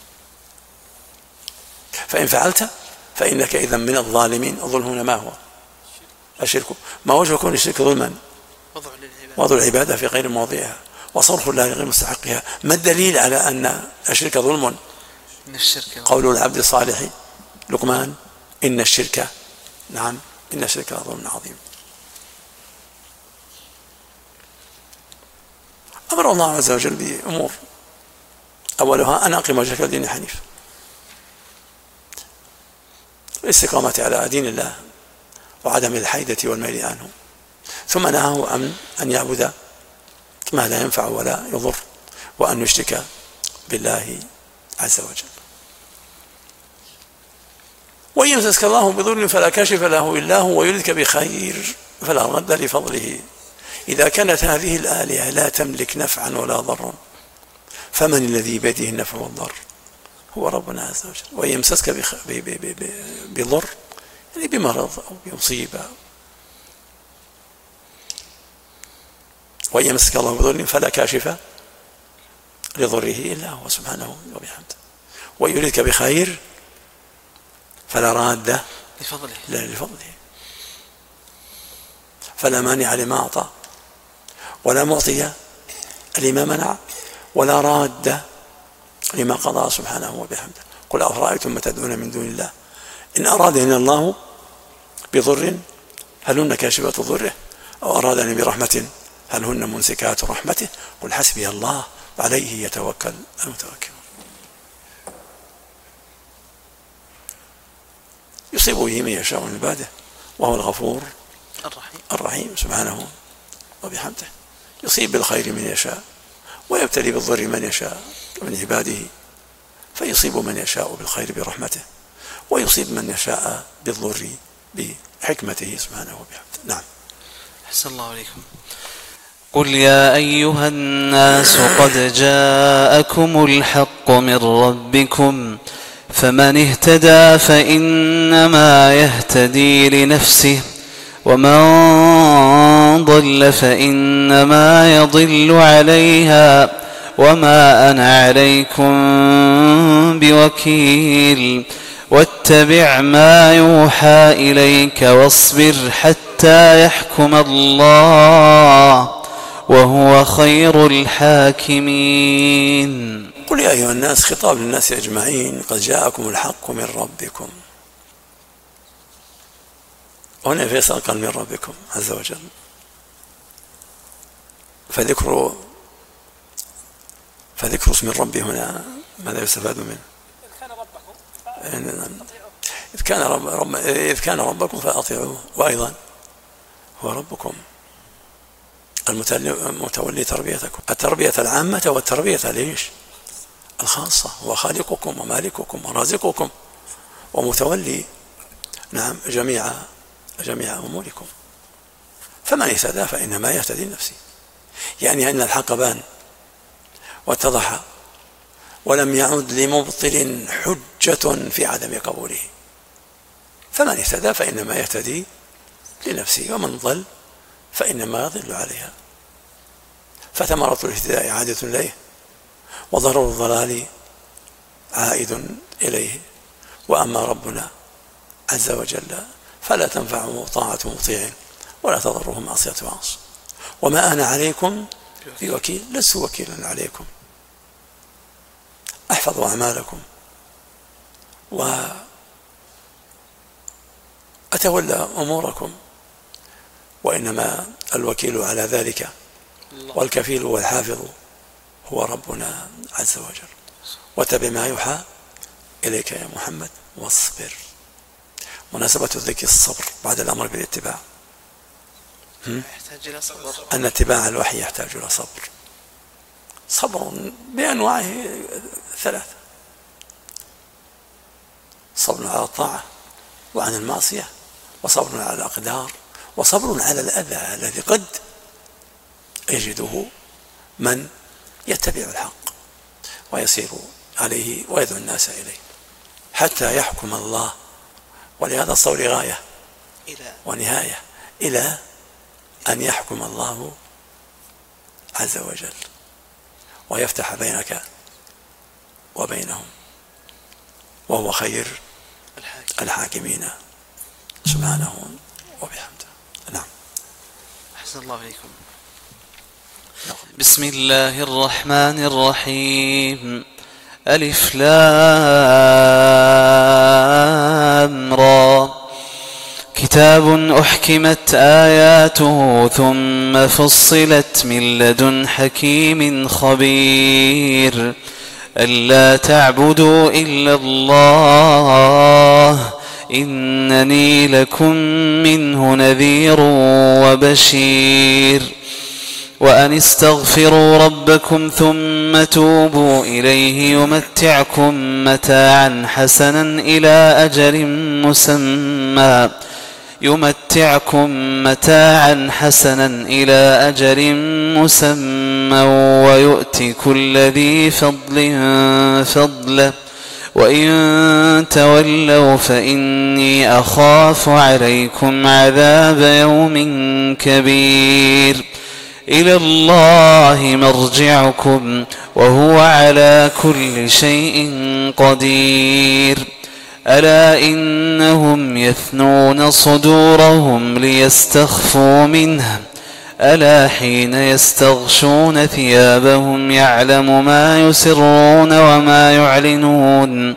فإن فعلت فإنك إذا من الظالمين. الظلم هنا ما هو؟ الشرك. ما وجه كون الشرك ظلما؟ وضع العبادة في غير مواضعها وصرف الله لغير مستحقها. ما الدليل على أن الشرك ظلم؟ قول العبد الصالح لقمان إن الشرك، نعم إن الشرك ظلم عظيم. أمر الله عز وجل بأمور أولها أن أقم وجهك للدين حنيف، الاستقامة على دين الله وعدم الحيدة والميل عنه. ثم نهاه عن أن يعبد ما لا ينفع ولا يضر، وأن يشرك بالله عز وجل. وإن يمسسك الله بضر فلا كاشف له إلا هو ويردك بخير فلا رد لفضله. إذا كانت هذه الآلهة لا تملك نفعا ولا ضرا فمن الذي بيده النفع والضر؟ هو ربنا عز وجل. وإن يمسسك بضر يعني بمرض أو بمصيبة، وإن يمسك الله بضر فلا كاشف لضره إلا هو سبحانه وبحمده. وإن يردك بخير فلا راد لفضله لفضله فلا مانع لما أعطى ولا معطي لما منع ولا راد لما قضى سبحانه وبحمده. قل أفرأيتم ما تدعون من دون الله إن أرادني الله بضر هل هن كاشفات ضره أو أرادني برحمة هل هن ممسكات رحمته قل حسبي الله عليه يتوكل المتوكلون. يصيب به من يشاء من عباده وهو الغفور الرحيم, الرحيم سبحانه وبحمده. يصيب بالخير من يشاء ويبتلي بالضر من يشاء من عباده، فيصيب من يشاء بالخير برحمته ويصيب من يشاء بالضر بحكمته سبحانه وبحمده. نعم. أحسن الله عليكم. قل يا أيها الناس قد جاءكم الحق من ربكم فمن اهتدى فإنما يهتدي لنفسه ومن ضل فإنما يضل عليها وما أنا عليكم بوكيل واتبع ما يوحى إليك واصبر حتى يحكم الله وهو خير الحاكمين. قل يا أيها الناس، خطاب للناس أجمعين، قد جاءكم الحق من ربكم. هنا فيصل قال من ربكم عز وجل، فذكر فذكر اسم الرب هنا ماذا يستفاد منه؟ إذ كان رب رب إذ كان ربكم فأطيعوه، وأيضا هو ربكم المتولي تربيتكم، التربية العامة والتربية ليش الخاصة، هو خالقكم ومالككم ورازقكم ومتولي نعم جميع جميع أموركم. فمن اهتدى فإنما يهتدي لنفسه، يعني أن الحق بان واتضح ولم يعد لمبطل حجة في عدم قبوله. فمن اهتدى فإنما يهتدي لنفسه ومن ضل فإنما يضل عليها. فثمرة الاهتداء عادة إليه وضرر الضلال عائد إليه. وأما ربنا عز وجل فلا تنفعه طاعة مطيع ولا تضره معصية عاص. وما أنا عليكم بوكيل، لست وكيلا عليكم، أحفظ أعمالكم وأتولى أموركم، وإنما الوكيل على ذلك والكفيل والحافظ هو ربنا عز وجل. واتبع ما يوحى إليك يا محمد واصبر. مناسبة الذكر الصبر بعد الأمر بالاتباع، يحتاج إلى صبر. أن اتباع الوحي يحتاج إلى صبر، صبر بأنواعه ثلاثة: صبر على الطاعة وعن المعصية، وصبر على الأقدار، وصبر على الأذى الذي قد يجده من يتبع الحق ويسير عليه ويدعو الناس إليه حتى يحكم الله. ولهذا الصبر غاية ونهاية إلى أن يحكم الله عز وجل ويفتح بينك وبينهم، وهو خير الحاكمين سبحانه وبحمده. نعم. أحسن الله إليكم. بسم الله الرحمن الرحيم. ألف لام را. كتاب أحكمت آياته ثم فصلت من لدن حكيم خبير ألا تعبدوا إلا الله إنني لكم منه نذير وبشير. وأن استغفروا ربكم ثم توبوا إليه يمتعكم متاعا حسنا إلى أجل مسمى يمتعكم متاعا حسنا إلى أجل مسمى ويؤتي كل ذي فضل فضله وإن تولوا فإني أخاف عليكم عذاب يوم كبير. إلى الله مرجعكم وهو على كل شيء قدير. ألا إنهم يثنون صدورهم ليستخفوا منه ألا حين يستغشون ثيابهم يعلم ما يسرون وما يعلنون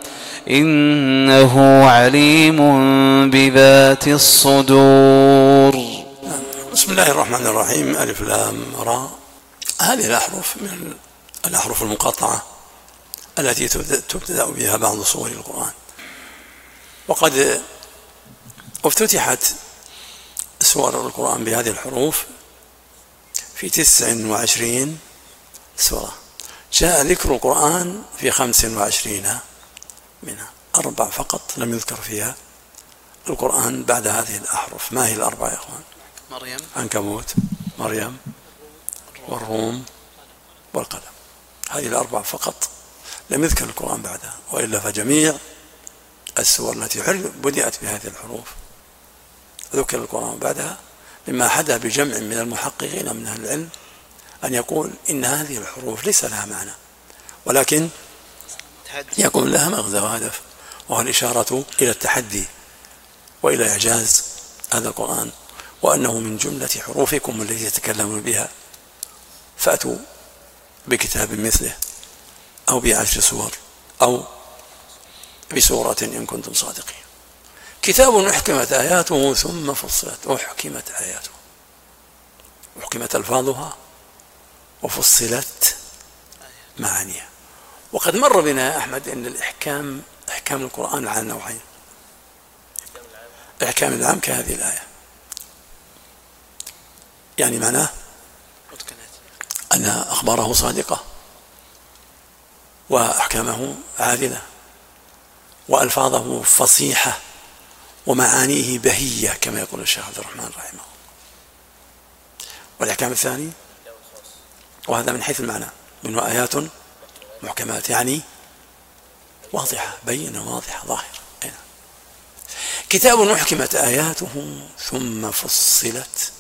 إنه عليم بذات الصدور. بسم الله الرحمن الرحيم. ألف لام را. هذه الأحرف من الأحرف المقطعة التي تبتدأ بها بعض صور القرآن، وقد افتتحت سور القرآن بهذه الحروف في تسع وعشرين سورة. جاء ذكر القرآن في خمس وعشرين منها، أربع فقط لم يذكر فيها القرآن بعد هذه الأحرف. ما هي الأربع يا أخوان؟ مريم، عنكبوت، مريم، والروم، والقلم. هذه الأربع فقط لم يذكر القرآن بعدها، وإلا فجميع السور التي بدأت بهذه الحروف ذكر القرآن بعدها، مما حدا بجمع من المحققين من أهل العلم أن يقول إن هذه الحروف ليس لها معنى، ولكن يكون لها مغزى وهدف، وهو الإشارة إلى التحدي وإلى إعجاز هذا القرآن، وأنه من جملة حروفكم التي يتكلمون بها، فأتوا بكتاب مثله أو بعشر سور أو بسورة إن كنتم صادقين. كتاب أحكمت آياته ثم فصلت. أحكمت آياته، أحكمت ألفاظها وفصلت معانيها. وقد مر بنا أحمد أن الإحكام إحكام القرآن على نوعين: إحكام العام كهذه الآية، يعني معناه أن أخباره صادقة وأحكامه عادلة وألفاظه فصيحة ومعانيه بهية كما يقول الشيخ عبد الرحمن رحمه الله. والإحكام الثاني، وهذا من حيث المعنى، من آيات محكمات، يعني واضحة بينة واضحة ظاهرة. كتاب محكمت آياته ثم فصلت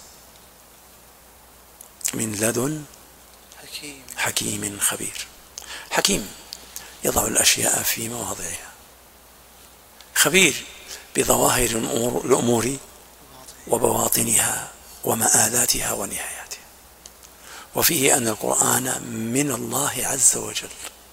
من لدن حكيم خبير. حكيم يضع الأشياء في مواضعها، خبير بظواهر الأمور وبواطنها ومآلاتها ونهاياتها. وفيه أن القرآن من الله عز وجل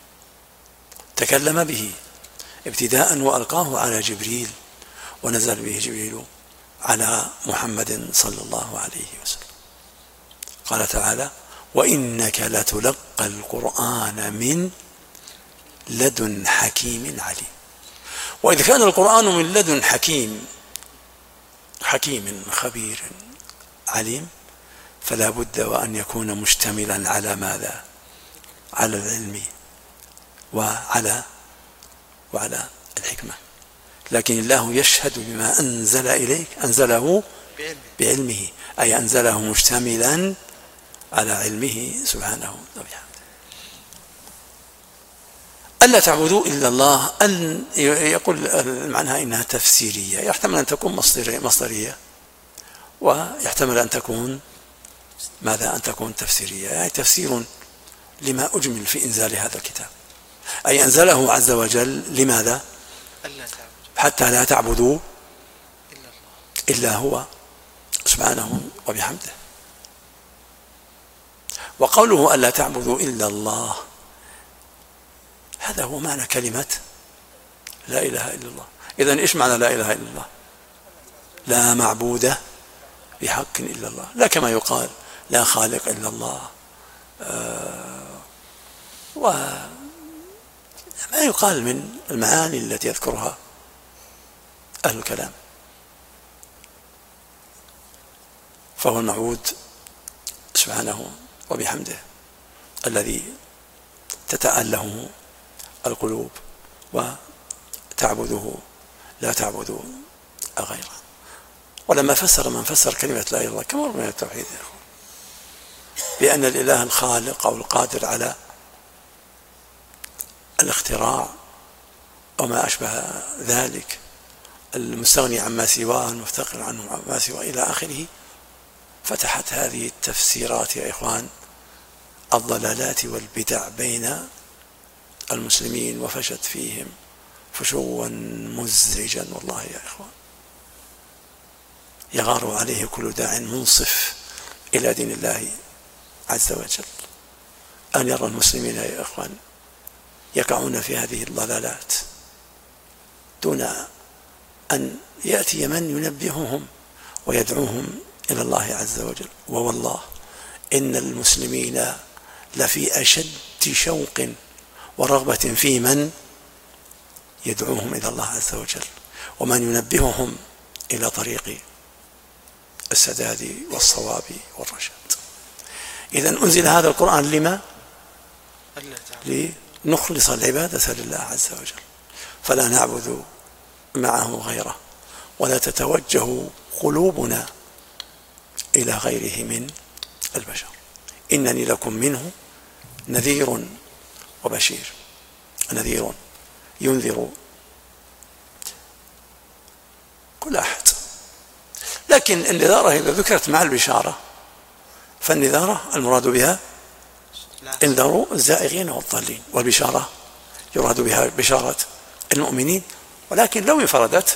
تكلم به ابتداء وألقاه على جبريل، ونزل به جبريل على محمد صلى الله عليه وسلم. قال تعالى: وإنك لتلقى القرآن من لدن حكيم عليم. وإذا كان القرآن من لدن حكيم حكيم خبير عليم، فلا بد وأن يكون مشتملا على ماذا؟ على العلم وعلى وعلى الحكمة. لكن الله يشهد بما أنزل إليك أنزله بعلمه، أي أنزله مشتملا على علمه سبحانه وبحمده. ألا تعبدوا إلا الله، أن يقول معناها إنها تفسيرية، يحتمل أن تكون مصدرية ويحتمل أن تكون ماذا؟ أن تكون تفسيرية، يعني تفسير لما أجمل في إنزال هذا الكتاب، أي أنزله عز وجل لماذا؟ حتى لا تعبدوا إلا هو سبحانه وبحمده. وقوله ألا تعبدوا إلا الله، هذا هو معنى كلمة لا إله إلا الله. إذن إيش معنى لا إله إلا الله؟ لا معبود بحق إلا الله، لا كما يقال لا خالق إلا الله، آه وما يقال من المعاني التي يذكرها أهل الكلام. فهو المعبود سبحانه وبحمده الذي تتأله القلوب وتعبده، لا تعبد غيره. ولما فسر من فسر كلمة لا إله إلا الله كما من التوحيد بأن الإله الخالق أو القادر على الاختراع وما أشبه ذلك، المستغني عما سواه، المفتقر عنه عما سواه، إلى آخره، فتحت هذه التفسيرات يا إخوان الضلالات والبدع بين المسلمين، وفشت فيهم فشوا مزعجا والله يا إخوان. يغار عليه كل داع منصف إلى دين الله عز وجل أن يرى المسلمين يا إخوان يقعون في هذه الضلالات دون أن يأتي من ينبههم ويدعوهم إلى الله عز وجل. ووالله إن المسلمين لفي أشد شوق ورغبة في من يدعوهم إلى الله عز وجل ومن ينبههم إلى طريق السداد والصواب والرشاد. إذن أنزل هذا القرآن لما؟ لنخلص العبادة لله عز وجل، فلا نعبد معه غيره، ولا تتوجه قلوبنا إلى غيره من البشر. إنني لكم منه نذير وبشير. نذير ينذر كل أحد، لكن النذارة إذا ذكرت مع البشارة فالنذارة المراد بها انذروا الزائغين والضالين، والبشارة يراد بها بشارة المؤمنين، ولكن لو انفردت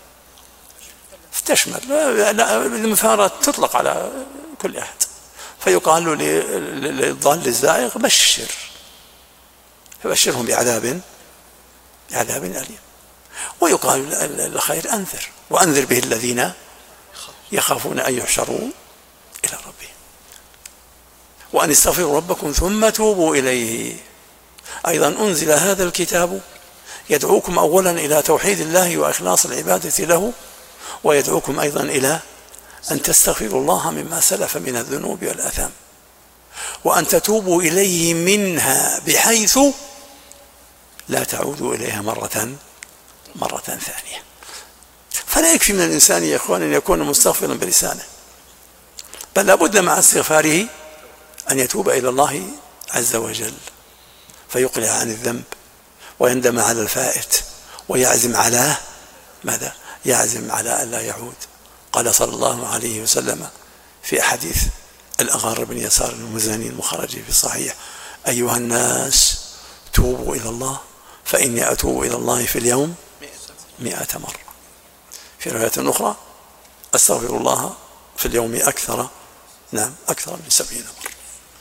تشمل المفارقة تطلق على كل أحد، فيقال للضال الزائغ بشر، فبشرهم بعذاب عذاب أليم، ويقال الخير أنذر، وأنذر به الذين يخافون أن يحشروا إلى ربهم، وأن استغفروا ربكم ثم توبوا إليه. أيضا أنزل هذا الكتاب يدعوكم أولا إلى توحيد الله وإخلاص العبادة له، ويدعوكم أيضا إلى أن تستغفروا الله مما سلف من الذنوب والآثام، وأن تتوبوا إليه منها بحيث لا تعودوا إليها مرة مرة ثانية. فلا يكفي من الإنسان يا إخوان أن يكون مستغفرا بلسانه، بل لابد مع استغفاره أن يتوب إلى الله عز وجل فيقلع عن الذنب ويندم على الفائت ويعزم على ماذا؟ يعزم على ألا يعود. قال صلى الله عليه وسلم في أحاديث الأغار بن يسار المزني المخرج في الصحيح: أيها الناس توبوا إلى الله فإني أتوب إلى الله في اليوم مئة مرة. في رواية أخرى أستغفر الله في اليوم أكثر نعم أكثر من سبعين مرة.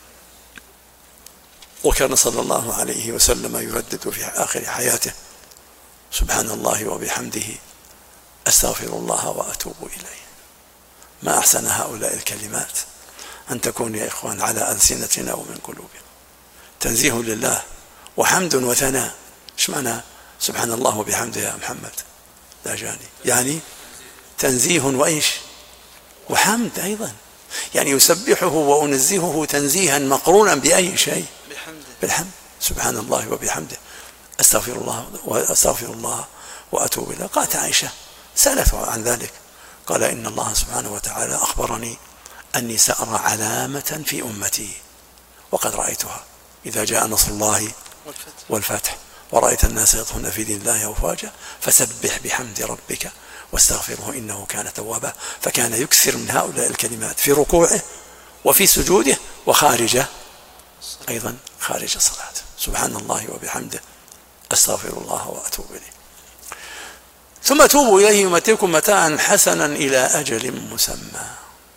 وكان صلى الله عليه وسلم يردد في آخر حياته سبحان الله وبحمده أستغفر الله وأتوب إليه. ما أحسن هؤلاء الكلمات أن تكون يا إخوان على ألسنتنا ومن قلوبنا. تنزيه لله وحمد وثناء. ايش معنى سبحان الله وبحمده يا محمد؟ لا جاني يعني تنزيه وإيش وحمد أيضا، يعني يسبحه وأنزهه تنزيها مقرونا بأي شيء؟ بالحمد. سبحان الله وبحمده أستغفر الله وأستغفر الله وأتوب إليه. قالت عائشة سألته عن ذلك قال إن الله سبحانه وتعالى أخبرني أني سأرى علامة في أمتي وقد رأيتها إذا جاء نصر الله والفتح ورأيت الناس يدخلون في دين الله أفواجا فسبح بحمد ربك واستغفره إنه كان توابا. فكان يكثر من هؤلاء الكلمات في ركوعه وفي سجوده وخارجه أيضا خارج صلاته. سبحان الله وبحمده أستغفر الله وأتوب إليه. ثم توبوا إليه يمتعكم متاعا حسنا إلى أجل مسمى.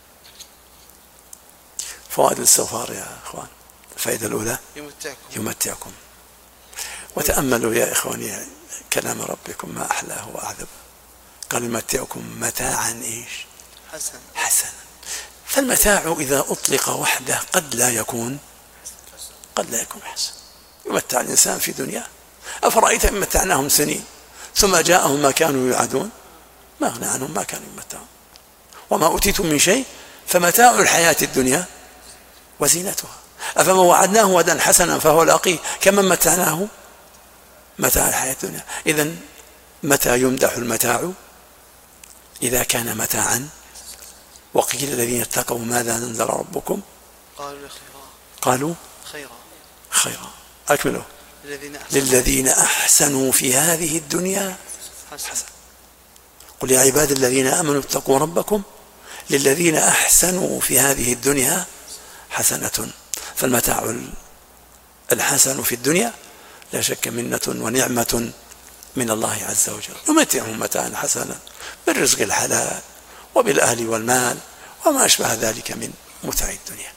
فوائد الاستغفار يا إخوان. الفائدة الأولى يمتعكم, يمتعكم. وتأملوا يا إخواني كلام ربكم ما أحلاه وأعذبه. قال يمتعكم متاعا إيش حسنا حسنا. فالمتاع إذا أطلق وحده قد لا يكون قد لا يكون حسن. يمتع الإنسان في دنياه. أفرأيت إن متعناهم سنين ثم جاءهم ما كانوا يوعدون ما أغنى عنهم ما كانوا يمتعون. وما أوتيتم من شيء فمتاع الحياة الدنيا وزينتها. أفما وعدناه وعدا حسنا فهو لاقيه كمن متعناه متاع الحياة الدنيا. إذن متى يمدح المتاع؟ إذا كان متاعا. وقيل الذين اتقوا ماذا أنزل ربكم قالوا خيرا قالوا خيرا خيرا. أكملوا للذين أحسنوا, للذين أحسنوا في هذه الدنيا حسن. قل يا عباد الذين آمنوا اتقوا ربكم للذين أحسنوا في هذه الدنيا حسنة. فالمتاع الحسن في الدنيا لا شك منة ونعمة من الله عز وجل. يمتعهم متاعا حسنا بالرزق الحلال وبالأهل والمال وما أشبه ذلك من متع الدنيا.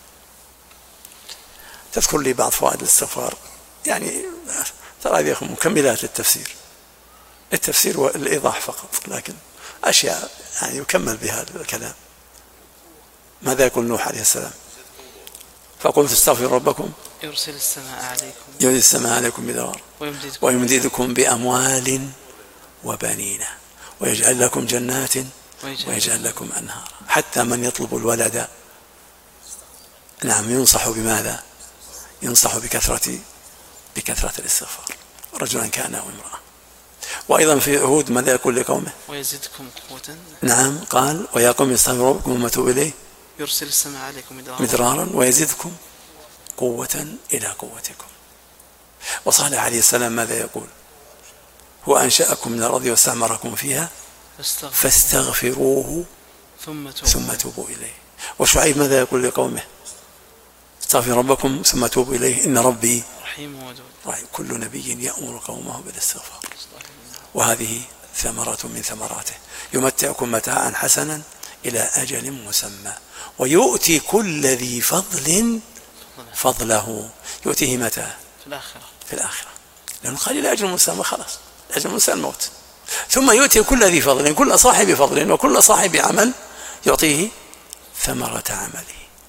تذكر لي بعض فوائد الاستغفار يعني ترى هذه مكملات للتفسير. التفسير والإيضاح فقط لكن أشياء يعني يكمل بها الكلام. ماذا يقول نوح عليه السلام؟ فقلت استغفر ربكم يرسل السماء عليكم يرسل السماء عليكم مدرارا ويمددكم بأموال وبنين ويجعل لكم جنات ويجعل لكم أنهارا. حتى من يطلب الولد نعم ينصح بماذا؟ ينصح بكثرة بكثرة الاستغفار رجلا كان أو امرأة. وأيضا في هود ماذا يقول لقومه؟ ويزدكم قوة. نعم قال ويا قوم استغفروا ربكم ثم توبوا إليه يرسل السماء عليكم مدرارا, مدرارا ويزدكم قوة إلى قوتكم. وصالح عليه السلام ماذا يقول؟ هو أنشأكم من الأرض واستعمركم فيها فاستغفروه ثم توبوا, ثم توبوا إليه. وشعيب ماذا يقول لقومه؟ استغفروا ربكم ثم توبوا إليه إن ربي رحيم ودود. كل نبي يأمر قومه بالاستغفار. وهذه ثمرة من ثمراته. يمتعكم متاعا حسنا إلى أجل مسمى ويؤتي كل ذي فضل فضله. يؤتيه متى؟ في الآخرة. في الآخرة لأنه قال إلى أجل مسمى خلاص أجل مسمى الموت. ثم يؤتي كل ذي فضل كل صاحب فضل وكل صاحب عمل يعطيه ثمرة عمله.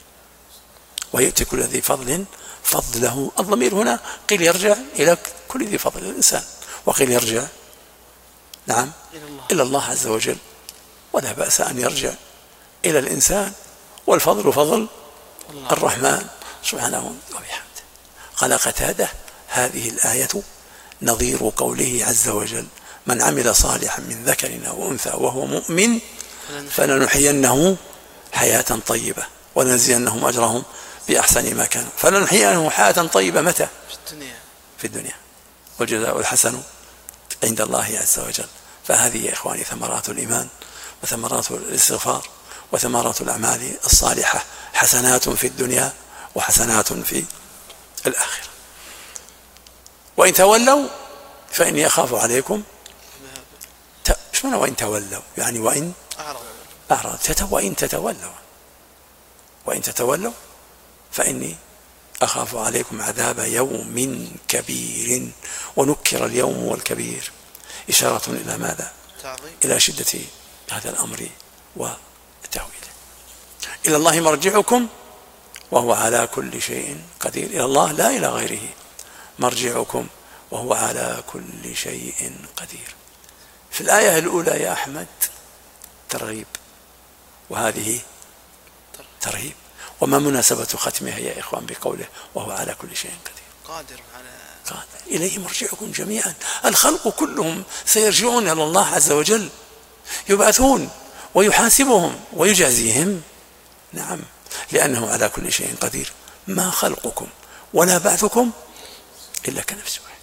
ويؤتي كل ذي فضل فضله. الضمير هنا قيل يرجع إلى كل ذي فضل الإنسان وقيل يرجع نعم إلى الله عز وجل. ولا بأس أن يرجع إلى الإنسان والفضل فضل الرحمن سبحانه وبحمده. قال قتادة هذه الآية نظير قوله عز وجل من عمل صالحا من ذكر أو أنثى وهو مؤمن فلنحيينه حياة طيبة ولنجزينهم أجرهم بأحسن ما كانوا. فلنحيينه حياة طيبة متى؟ في الدنيا في الدنيا والجزاء الحسن عند الله عز وجل. فهذه يا إخواني ثمرات الإيمان وثمرات الاستغفار وثمرات الأعمال الصالحة. حسنات في الدنيا وحسنات في الآخرة. وإن تولوا فإني أخاف عليكم ايش معنى وإن تولوا؟ يعني وإن أعرض وإن تتولوا وإن تتولوا فإني أخاف عليكم عذاب يوم كبير. ونكر اليوم والكبير إشارة إلى ماذا؟ إلى شدة هذا الأمر وتهويله. إلى الله مرجعكم وهو على كل شيء قدير. إلى الله لا إلى غيره. مرجعكم وهو على كل شيء قدير. في الآية الأولى يا أحمد ترغيب، وهذه ترهيب. وما مناسبة ختمها يا إخوان بقوله وهو على كل شيء قدير؟ قادر على قادر. إليه مرجعكم جميعا. الخلق كلهم سيرجعون إلى الله عز وجل، يبعثون ويحاسبهم ويجازيهم. نعم، لأنه على كل شيء قدير. ما خلقكم ولا بعثكم إلا كنفس واحد.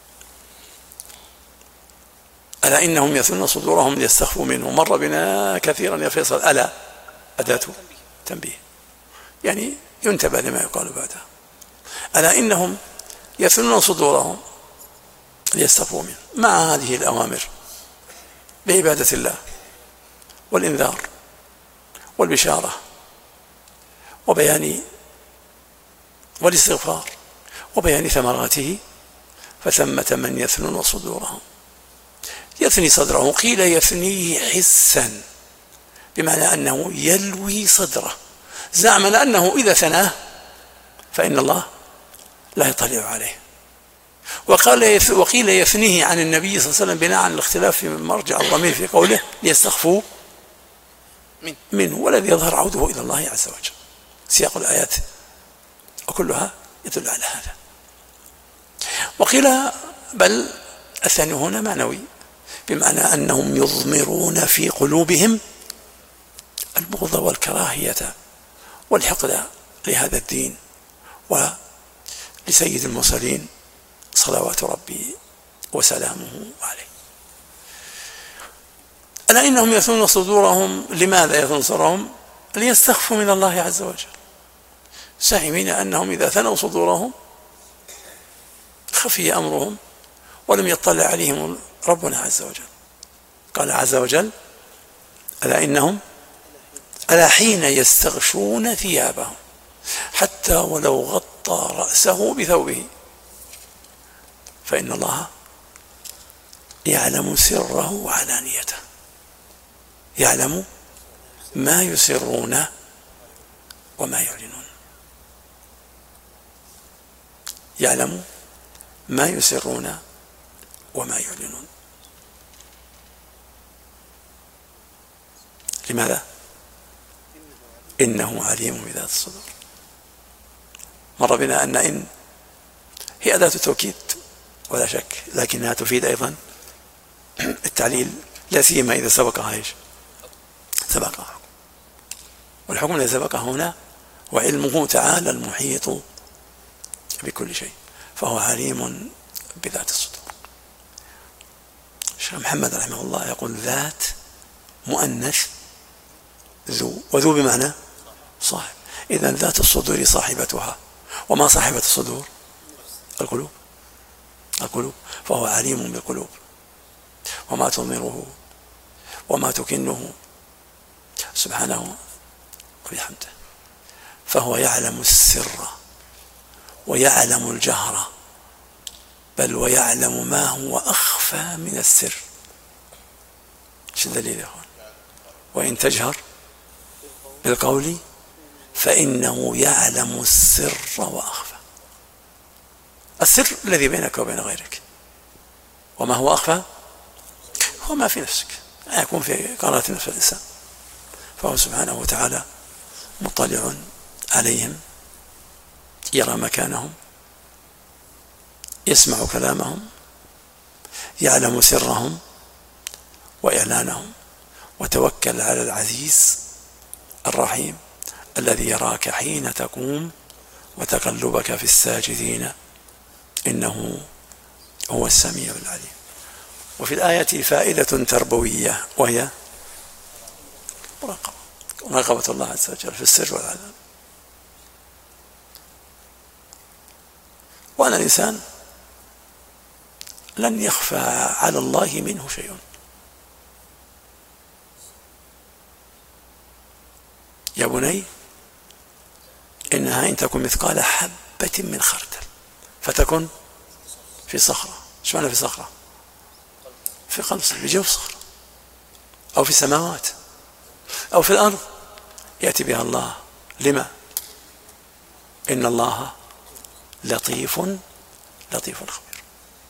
ألا إنهم يثنون صدورهم ليستخفوا منه. مر بنا كثيرا يا فيصل. ألا أداة تنبيه، يعني ينتبه لما يقال بعدها. ألا إنهم يثنون صدورهم ليستخفوا منه. مع هذه الأوامر بعبادة الله والإنذار والبشارة وبيان والاستغفار وبيان ثمراته، فثمة من يثنون صدورهم. يثني صدره، قيل يثنيه حسا بمعنى أنه يلوي صدره، زعما أنه إذا ثناه فإن الله لا يطلع عليه. وقال وقيل يثنيه عن النبي صلى الله عليه وسلم بناء على الاختلاف في مرجع الضمير في قوله ليستخفوا منه، والذي يظهر عوده إلى الله عز وجل. سياق الآيات وكلها يدل على هذا. وقيل بل الثاني هنا معنوي، بمعنى أنهم يضمرون في قلوبهم البغض والكراهية والحقد لهذا الدين ولسيد المرسلين صلوات ربي وسلامه عليه. ألا إنهم يثنون صدورهم. لماذا يثنون صدورهم؟ ليستخفوا من الله عز وجل، زاعمين أنهم إذا ثنوا صدورهم خفي أمرهم ولم يطلع عليهم ربنا عز وجل. قال عز وجل ألا إنهم ألا حين يستغشون ثيابهم حتى ولو غطى رأسه بثوبه فإن الله يعلم سره وعلانيته، يعلم ما يسرون وما يعلنون، يعلم ما يسرون وما يعلنون. لماذا؟ إنه عليم بذات الصدور. مر بنا أن إن هي أداة توكيد ولا شك، لكنها تفيد أيضا التعليل، لا سيما إذا سبقها إيش؟ سبقها. والحكم الذي سبقه هنا وعلمه تعالى المحيط بكل شيء، فهو عليم بذات الصدور. الشيخ محمد رحمه الله يقول ذات مؤنث ذو، وذو بمعنى صاحب. إذن ذات الصدور صاحبتها. وما صاحبة الصدور؟ القلوب. القلوب، فهو عليم بالقلوب وما تضمره وما تكنه سبحانه وبحمده. فهو يعلم السر ويعلم الجهر، بل ويعلم ما هو أخفى من السر. ايش الدليل يا اخوان؟ وإن تجهر بالقول فإنه يعلم السر وأخفى. السر الذي بينك وبين غيرك، وما هو أخفى هو ما في نفسك، لا يكون في قرارة نفس الإنسان. فهو سبحانه وتعالى مطلع عليهم، يرى مكانهم، يسمع كلامهم، يعلم سرهم وإعلانهم. وتوكل على العزيز الرحيم الذي يراك حين تقوم وتقلبك في الساجدين إنه هو السميع العليم. وفي الآية فائدة تربوية وهي مراقبة مراقبة الله عز وجل في السر والعلن. وأن الإنسان لن يخفى على الله منه شيء، يا بني إنها إن تكن مثقال حبة من خردل فتكن في صخرة. ايش معنى في صخرة؟ في قلب صخرة، بجوف صخرة، أو في السماوات أو في الأرض، يأتي بها الله. لما؟ إن الله لطيف لطيف خبير.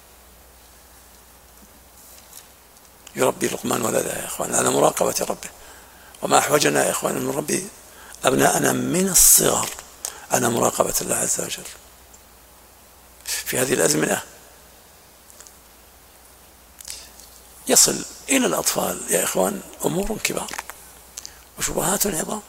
يربي لقمان ولده يا إخوان على مراقبة ربه، وما أحوجنا يا إخوان أن نربي أبناءنا من الصغر على مراقبة الله عز وجل. في هذه الأزمنة يصل إلى الأطفال يا إخوان أمور كبار وشبهات عظام،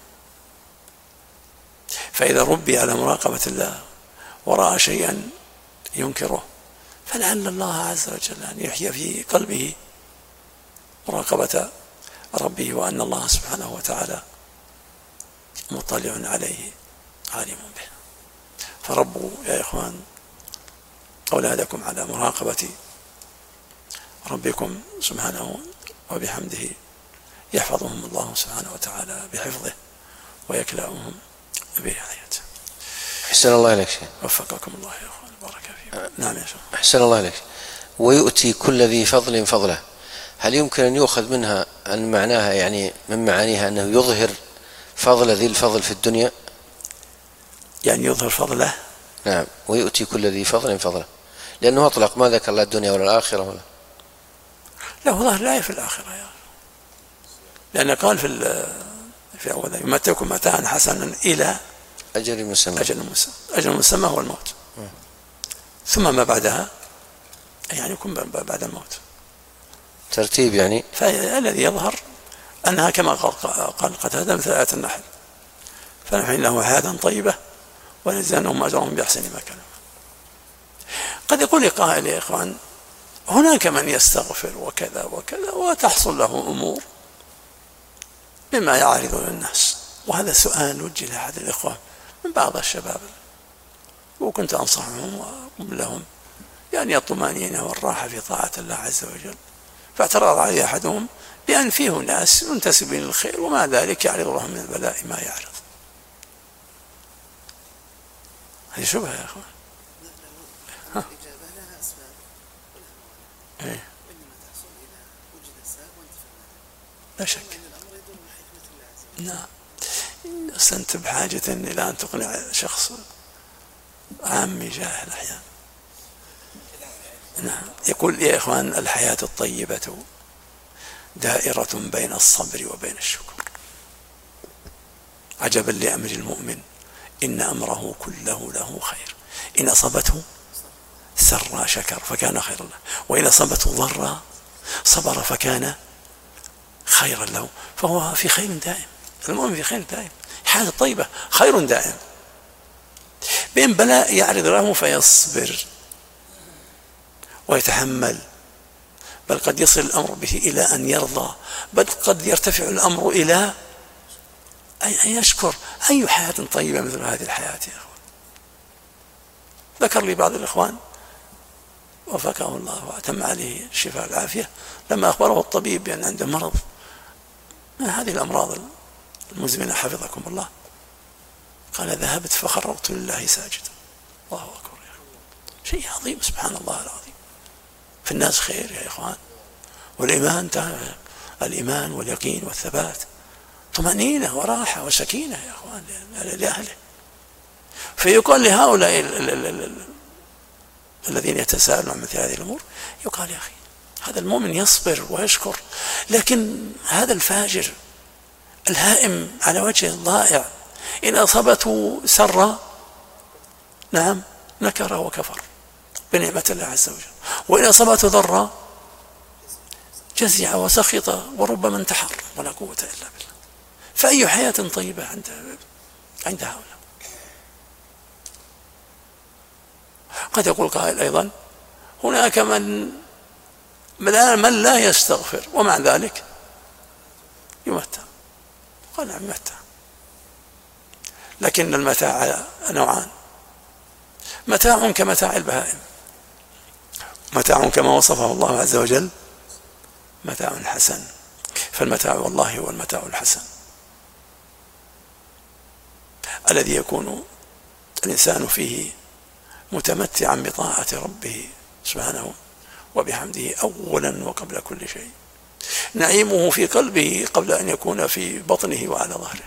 فإذا ربي على مراقبة الله ورأى شيئا ينكره فلعل الله عز وجل أن يحيي في قلبه مراقبة ربه، وأن الله سبحانه وتعالى مطلع عليه عالم به. فربوا يا إخوان أولادكم على مراقبة ربكم سبحانه وبحمده، يحفظهم الله سبحانه وتعالى بحفظه ويكلأهم برعايته. أحسن الله إليك شيخ. وفقكم الله يا أخوان، بارك فيكم. نعم يا شيخ. أحسن الله إليك. ويؤتي كل ذي فضل فضله، هل يمكن أن يؤخذ منها أن معناها يعني من معانيها أنه يظهر فضل ذي الفضل في الدنيا؟ يعني يظهر فضله. نعم، ويؤتي كل ذي فضل فضله، لأنه أطلق ما ذكر لا الدنيا ولا الآخرة ولا له ظهر لا في الآخرة يا، لأن قال في في أوله يمتعكم متاعا حسنا إلى أجل مسمى. أجل مسمى. أجل مسمى هو الموت، م. ثم ما بعدها يعني يكون بعد الموت ترتيب يعني. فالذي يظهر أنها كما قال قتادة مثل آية النحل، فنحن له حياة طيبة ونجزينهم أجرهم بأحسن ما كانوا. قد يقول قائل يا إخوان هناك من يستغفر وكذا وكذا وتحصل له أمور مما يعرض للناس، وهذا سؤال وجه لأحد الإخوة من بعض الشباب، وكنت أنصحهم وأقول لهم يعني الطمأنينة والراحة في طاعة الله عز وجل. فاعترض علي أحدهم بأن فيه ناس منتسبين للخير ومع ذلك يعرض لهم من البلاء ما يعرض. هذه شبهة يا أخوان. ها. إيه. لا شك. نعم. أصلا أنت بحاجة إلى أن تقنع شخص عامي جاهل أحيانا. نعم. يقول يا إخوان الحياة الطيبة دائرة بين الصبر وبين الشكر. عجبا لأمر المؤمن إن أمره كله له خير، إن أصابته سرا شكر فكان خيرا له، وإن أصابته ضرا صبر فكان خيرا له. فهو في خير دائم، المؤمن في خير دائم، حياة طيبة خير دائم. بين بلاء يعرض له فيصبر ويتحمل، بل قد يصل الأمر به إلى أن يرضى، بل قد يرتفع الأمر إلى أن يشكر. أي حياة طيبة مثل هذه الحياة يا أخوان. ذكر لي بعض الإخوان وفقه الله وأتم عليه الشفاء العافية لما أخبره الطبيب بأن عنده مرض من هذه الأمراض المزمنة حفظكم الله، قال ذهبت فخررت لله ساجدا. الله أكبر يا أخوان، شيء عظيم سبحان الله العظيم. في الناس خير يا إخوان، والإيمان الإيمان واليقين والثبات طمأنينة وراحة وسكينة يا إخوان لأهله. فيقال لهؤلاء الذين يتساءلون عن مثل هذه الأمور، يقال يا أخي هذا المؤمن يصبر ويشكر، لكن هذا الفاجر الهائم على وجه الضائع إن أصابته سرا نعم نكر وكفر بنعمة الله عز وجل، وإن أصابته ضرا جزع وسخط وربما انتحر، ولا قوة إلا بالله. فأي حياة طيبة عند عند هؤلاء. قد يقول قائل أيضا هناك من من لا يستغفر ومع ذلك يمتع. قال نعم يمتع، لكن المتاع نوعان، متاع كمتاع البهائم، متاع كما وصفه الله عز وجل متاع حسن. فالمتاع والله هو المتاع الحسن. الذي يكون الإنسان فيه متمتعا بطاعة ربه سبحانه وبحمده أولا وقبل كل شيء. نعيمه في قلبه قبل أن يكون في بطنه وعلى ظهره.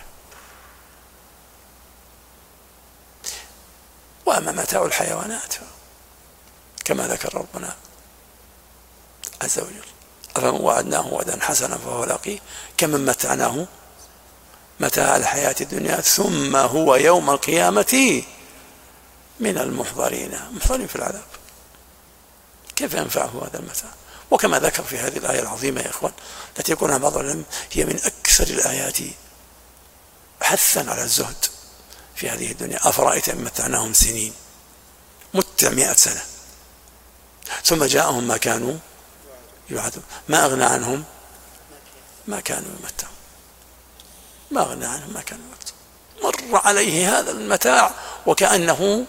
وأما متاع الحيوانات كما ذكر ربنا عز وجل: أفمن وعدناه وعدا حسنا فهو لاقيه كمن متعناه متاع الحياة الدنيا ثم هو يوم القيامة من المحضرين محضرين في العذاب. كيف ينفعه هذا المتاع؟ وكما ذكر في هذه الآية العظيمة يا إخوان التي يقولها بعض العلماء هي من أكثر الآيات حثا على الزهد في هذه الدنيا: أفرأيت إن متعناهم سنين، متع مئة سنة ثم جاءهم ما كانوا يوعدون، ما أغنى عنهم ما كانوا يمتعون، ما أغنى عنهم ما كانوا يمتعون. مر عليه هذا المتاع وكأنه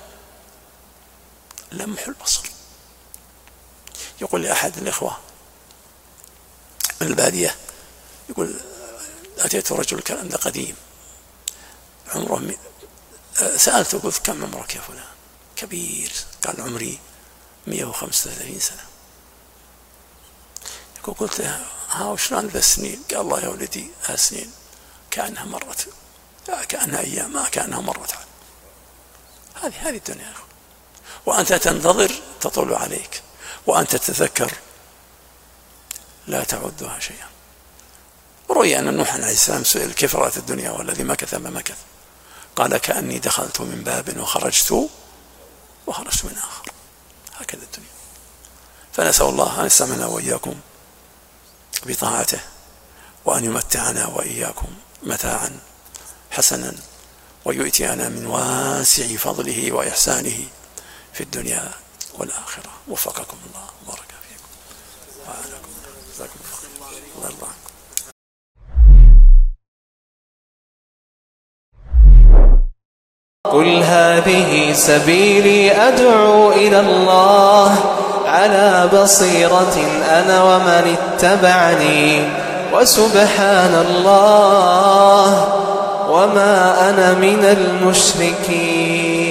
لمح البصر. يقول لأحد الإخوة من البادية، يقول: أتيت رجل، الكلام ده قديم، عمره م... سألته قلت: كم عمرك يا فلان؟ كبير. قال: عمري مئة وخمسة وثلاثين سنة. يقول: قلت له: ها وشلون ذا السنين؟ قال: الله يا ولدي هالسنين كأنها مرت، كأنها أيام ما كأنها مرت. هذه هذه الدنيا، وأنت تنتظر تطول عليك، وأنت تتذكر لا تعدها شيئا. روي أن نوح عليه السلام سئل: كيف رأت الدنيا والذي مكث ما مكث؟ قال: كأني دخلت من باب وخرجت وخرجت من آخر. هكذا الدنيا. فنسأل الله أن يستعملنا وإياكم بطاعته، وأن يمتعنا وإياكم متاعا حسنا، ويؤتينا من واسع فضله وإحسانه في الدنيا والآخرة. وفقكم الله وبارك فيكم وعليكم. جزاكم الله خيرا. قل هذه سبيلي أدعو إلى الله على بصيرة أنا ومن اتبعني وسبحان الله وما أنا من المشركين.